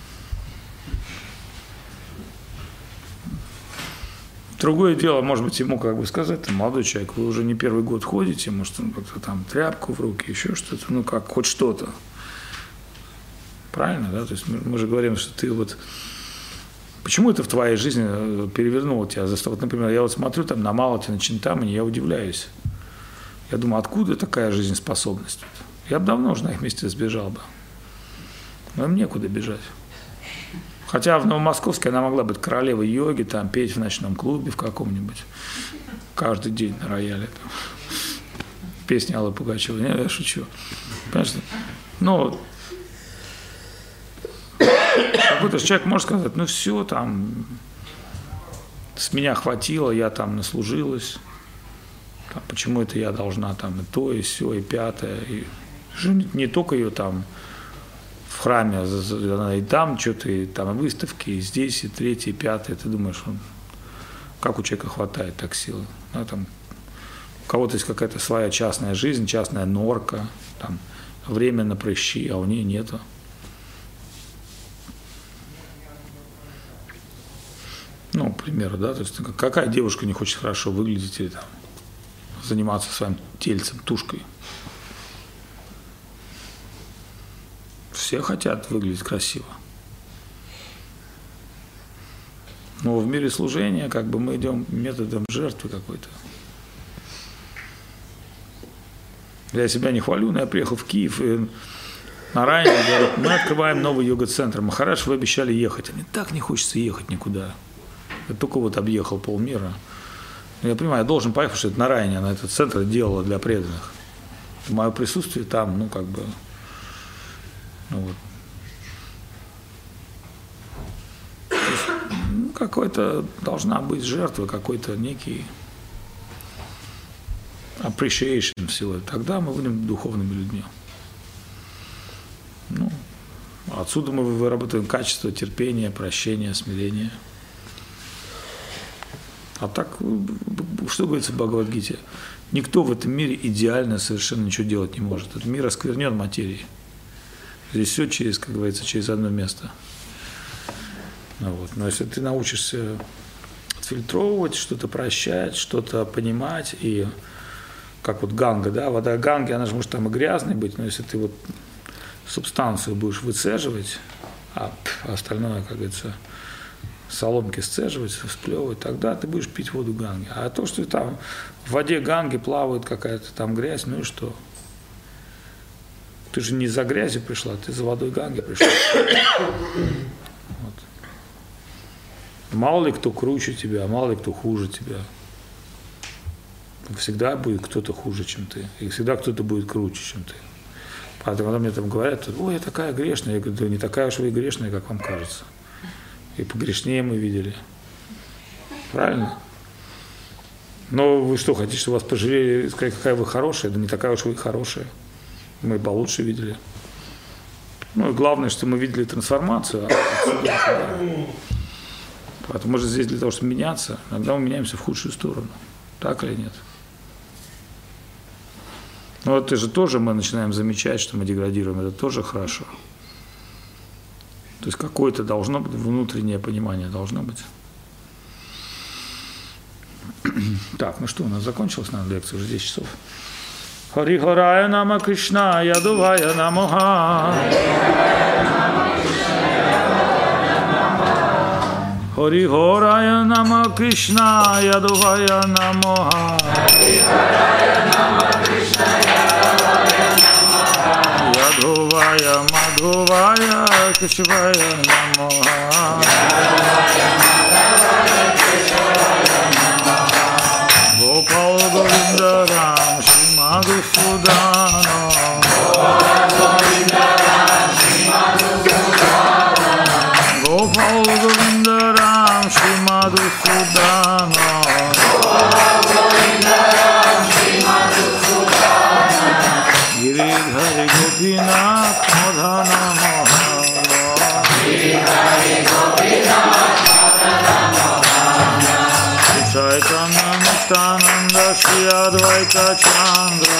Другое дело, может быть, ему как бы сказать, там, молодой человек, вы уже не первый год ходите, может, он как-то там тряпку в руки, еще что-то, ну, как, хоть что-то. Правильно, да? То есть мы же говорим, что ты вот... Почему это в твоей жизни перевернуло тебя? Вот, например, я вот смотрю там на Малати, на Чинтамани, я удивляюсь. Я думаю, откуда такая жизнеспособность? Я бы давно уже на их месте сбежал бы. Но им некуда бежать. Хотя в Новомосковске она могла быть королевой йоги, там петь в ночном клубе в каком-нибудь. Каждый день на рояле. Там. Песни Аллы Пугачевой. Не, я шучу. Понимаешь? Ну, какой-то человек может сказать, ну все, там, с меня хватило, я там наслужилась. Там, почему это я должна там и то, и все, и пятое. И не только ее там в храме, она и там что-то, и там выставки, и здесь, и третье, и пятое. Ты думаешь, как у человека хватает так силы? Ну, там, у кого-то есть какая-то своя частная жизнь, частная норка, там, время на прыщи, а у нее нету. Ну, к примеру, да, то есть какая девушка не хочет хорошо выглядеть или там заниматься своим тельцем, тушкой? Все хотят выглядеть красиво. Но в мире служения как бы мы идем методом жертвы какой-то. Я себя не хвалю, но я приехал в Киев и на Райне говорят, мы открываем новый йога-центр. Махарадж, вы обещали ехать. А мне так не хочется ехать никуда. Я только вот объехал полмира. Я понимаю, я должен поехать, что это на Райне, она этот центр делала для преданных. И мое присутствие там, ну, как бы, ну, вот. То есть, ну, какой-то должна быть жертва, какой-то некий appreciation всего. Тогда мы будем духовными людьми. Ну, отсюда мы выработаем качество терпения, прощения, смирения. А так, что говорится в Бхагавад-гите? Никто в этом мире идеально совершенно ничего делать не может. Этот мир осквернен материей. Здесь все через, как говорится, через одно место. Ну, вот. Но если ты научишься фильтровывать, что-то прощать, что-то понимать, и как вот Ганга, да, вода Ганги, она же может там и грязной быть, но если ты вот субстанцию будешь выцеживать, а остальное, как говорится, соломки сцеживать, сплевывать, тогда ты будешь пить воду Ганги. А то, что там в воде Ганги плавает какая-то там грязь, ну и что? Ты же не за грязью пришла, ты за водой Ганги пришла. Вот. Мало ли кто круче тебя, мало ли кто хуже тебя. Всегда будет кто-то хуже, чем ты. И всегда кто-то будет круче, чем ты. Поэтому, когда мне там говорят, ой, я такая грешная, я говорю, да не такая уж вы и грешная, как вам кажется. И погрешнее мы видели. Правильно? Но вы что, хотите, чтобы вас пожалели и сказали, какая вы хорошая? Да не такая уж вы и хорошая. Мы получше видели. Ну и главное, что мы видели трансформацию. Поэтому мы же здесь для того, чтобы меняться. Иногда мы меняемся в худшую сторону. Так или нет? Но это же тоже мы начинаем замечать, что мы деградируем. Это тоже хорошо. То есть какое-то должно быть внутреннее понимание, должно быть. Так, ну что, у нас закончилась, наверное, лекция, уже 10 часов. Хари Харая Нама Кришна Ядувая Намаха. Хари Харая Нама Кришна Ядувая Намаха. Ядувая Мадхувая Кешавая Намаха. Gopal Govinda Ram Shri Madhusudana. Gopal Govinda Ram Shri Nityananda Shri Advaita Chandra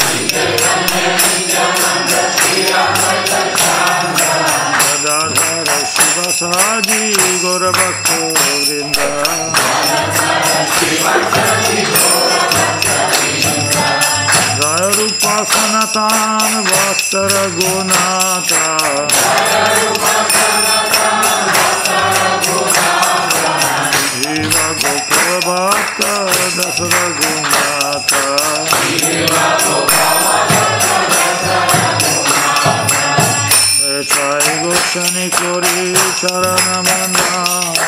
Gadadhara Shivasadi Gaura Bhakta Vrinda Jaya Rupa Sanatan Bhakta Raghunatha Jiva Gopala Bhakta Dasa Raghunatha Echai Goshani Kori Charana Mandana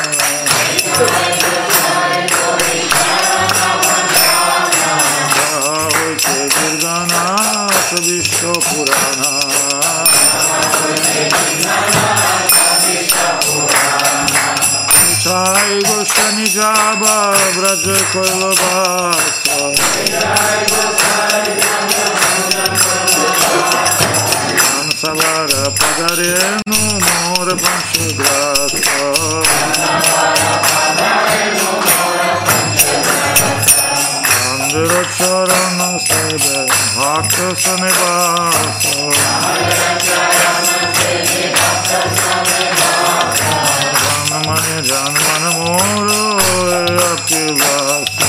Hoite Girgana Vishnu Purana Echai Goshani Jaba Braja Koilabasa Savara Padarenu Mor Panchagrasa Andhra Charana Sebe Bhakta Sanivasa Janmani Janmana Moro Apilasa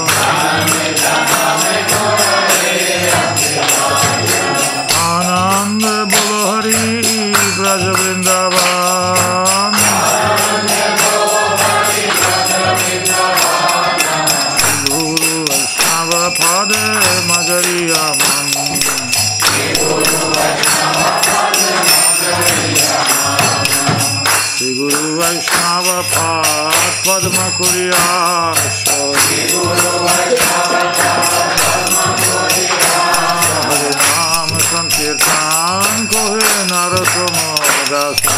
Anand Bolohari Braja Vrindavan Guru Vaishnava Pade Madhuriyaman Shri Guru Vaishnava Pad Padma Kuriyasha Sankirtan Kohe Narotama Dasa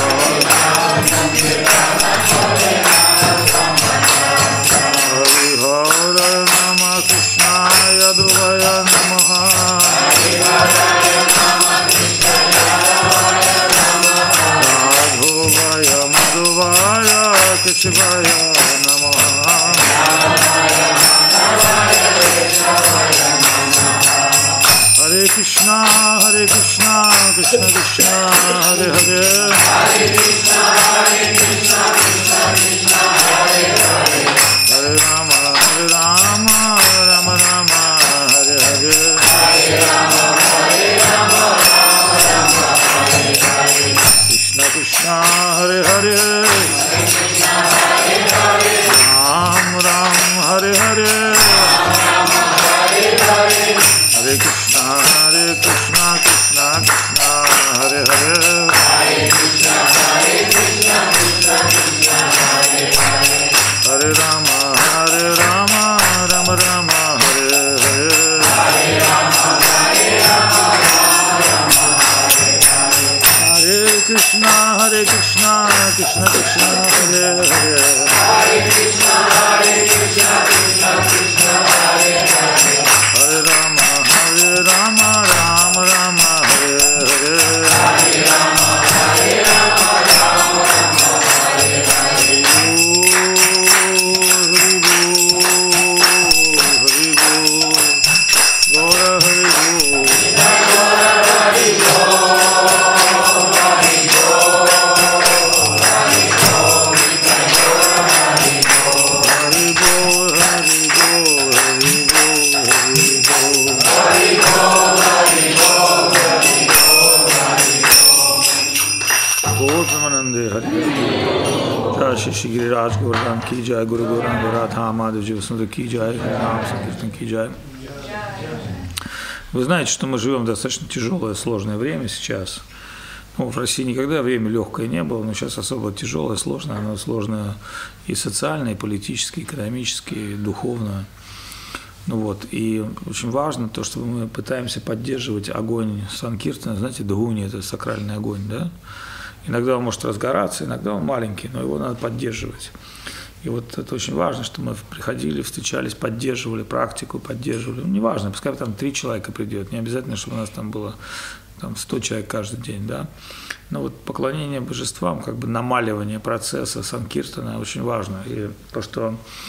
Hari Hare Nama Krishna Yaduvaya Namaha Radhovaya Madhuvaya Keshivaya Namaha Hare Krishna, Krishna Krishna, Hare Hare, Hare Krishna, Krishna Krishna, Hare Hare, Hare Rama, Rama Rama, Hare Hare, Hare Rama, Hare Hare, Krishna Krishna, Hare Hare, Ram Hare Hare, Hare Krishna, Krishna Krishna, Hare Hare, Hare Krishna, Krishna Krishna, Hare Hare, Hare Rama, Rama Rama, Hare Hare, Hare Rama, Rama Hare Hare, Hare Krishna, Krishna Krishna, Hare Hare, Hare Krishna, Krishna Krishna, Hare Hare, Hare Rama, Rama Rama, Hare Hare, Hare Rama, Rama Hare Hare, Hari Bol, Gaura Hari Bol, Hari Bol, Hari Bol, Hari Bol, Hari Bol, Hari Bol, Hari Bol, Premanande Hari Bol. Jai Shri Giriraj Govardhan ki jai, Guru Gauranga Radha Madhav Ji Vasudha ki jai, Ram Sankirtan ki jai. Вы знаете, что мы живем в достаточно тяжелое, сложное время сейчас. Ну, в России никогда время легкое не было, но сейчас особо тяжелое, сложное. Оно сложное и социально, и политически, и экономически, и духовно. Ну вот, и очень важно то, что мы пытаемся поддерживать огонь Санкиртана, знаете, Дхуни – это сакральный огонь, да? Иногда он может разгораться, иногда он маленький, но его надо поддерживать. И вот это очень важно, что мы приходили, встречались, поддерживали практику, поддерживали. Ну, неважно, пускай там 3 человека придет, не обязательно, чтобы у нас там было там, 100 человек каждый день, да. Но вот поклонение божествам, как бы намаливание процесса Санкиртана очень важно. И то, что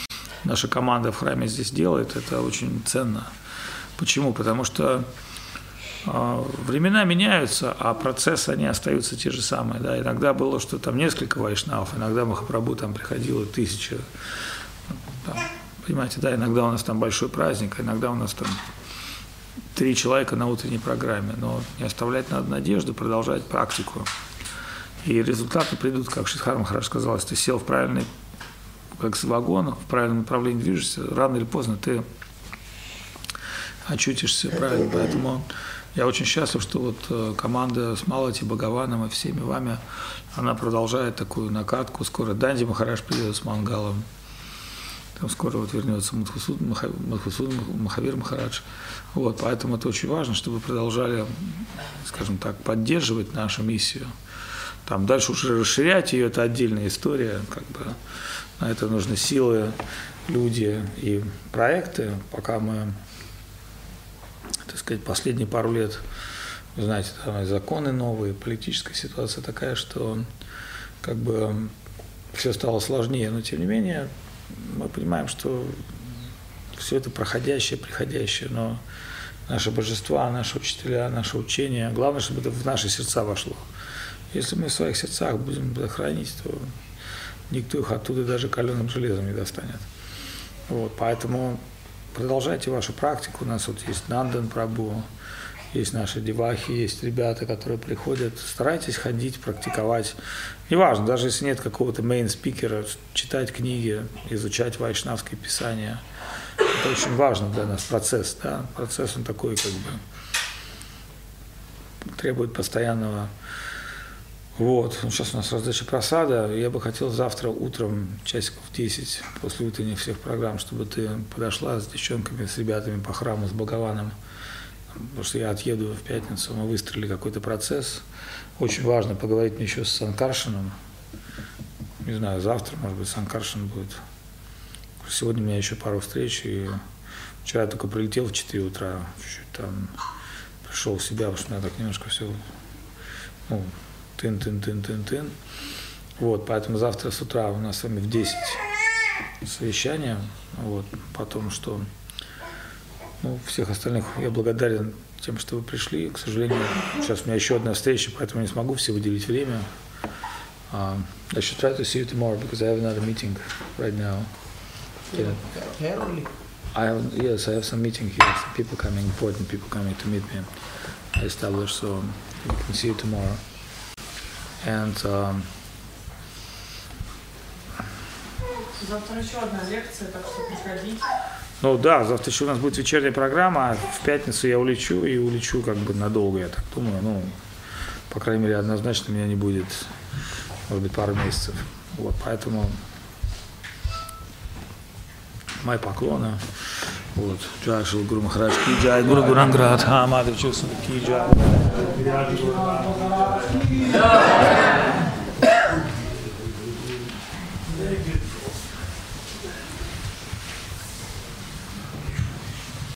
наша команда в храме здесь делает, это очень ценно. Почему? Потому что времена меняются, а процессы, они остаются те же самые. Да? Иногда было, что там несколько вайшнавов, иногда Махапрабху там приходило 1000. Там, понимаете, да, иногда у нас там большой праздник, иногда у нас там 3 человека на утренней программе. Но не оставлять надо надежду, продолжать практику. И результаты придут, как Шридхар Махарадж сказал, если ты сел в правильный, как с вагона, в правильном направлении движешься, рано или поздно ты очутишься правильно. Поэтому я очень счастлив, что вот команда с Малати, Бхагаваном и всеми вами, она продолжает такую накатку. Скоро Данди Махарадж придет с Мангалом. Там скоро вот вернется Мадхусуд Махавир Махарадж. Вот, поэтому это очень важно, чтобы продолжали, скажем так, поддерживать нашу миссию. Там дальше уже расширять ее, это отдельная история, как бы на это нужны силы, люди и проекты. Пока мы, так сказать, последние пару лет, вы знаете, там законы новые, политическая ситуация такая, что как бы все стало сложнее, но тем не менее мы понимаем, что все это проходящее, приходящее, но наши божества, наши учителя, наше учение, главное, чтобы это в наши сердца вошло. Если мы в своих сердцах будем это хранить, то никто их оттуда даже каленым железом не достанет. Вот, поэтому продолжайте вашу практику. У нас вот есть Нандан Прабху, есть наши девахи, есть ребята, которые приходят. Старайтесь ходить, практиковать. Неважно, даже если нет какого-то мейн-спикера, читать книги, изучать вайшнавские писания. Это очень важно для нас, процесс. Да? Процесс, он такой, как бы, требует постоянного. Вот, сейчас у нас раздача просада. Я бы хотел завтра утром, часиков 10, после утренних всех программ, чтобы ты подошла с девчонками, с ребятами по храму, с Бхагаваном. Потому что я отъеду в пятницу, мы выстроили какой-то процесс. Очень важно поговорить мне еще с Санкаршином. Не знаю, завтра, может быть, Санкаршин будет. Сегодня у меня еще пару встреч, и вчера я только прилетел в 4 утра, чуть-чуть там пришел в себя, потому что у меня так немножко все, ну, тын. Вот, поэтому завтра с утра у нас с вами в 10 совещание. Вот, потом что, ну, всех остальных я благодарен тем, что вы пришли. К сожалению, сейчас у меня еще одна встреча, поэтому я не смогу все выделить время. I should try to see you tomorrow because I have another meeting right now. Yeah. I have some meeting here. Some people coming, important people coming to meet me. I established, so we can see you tomorrow. And Завтра еще одна лекция, так что приходите. ну да, завтра еще у нас будет вечерняя программа, а в пятницу я улечу, и улечу как бы надолго, я так думаю. Ну, по крайней мере, однозначно меня не будет, может быть, пару месяцев. Вот, поэтому мои поклоны. Вот. Джай Шри Гуру Махарадж ки джай, Гуру Гуранградха, Мадхав Чусана ки джай.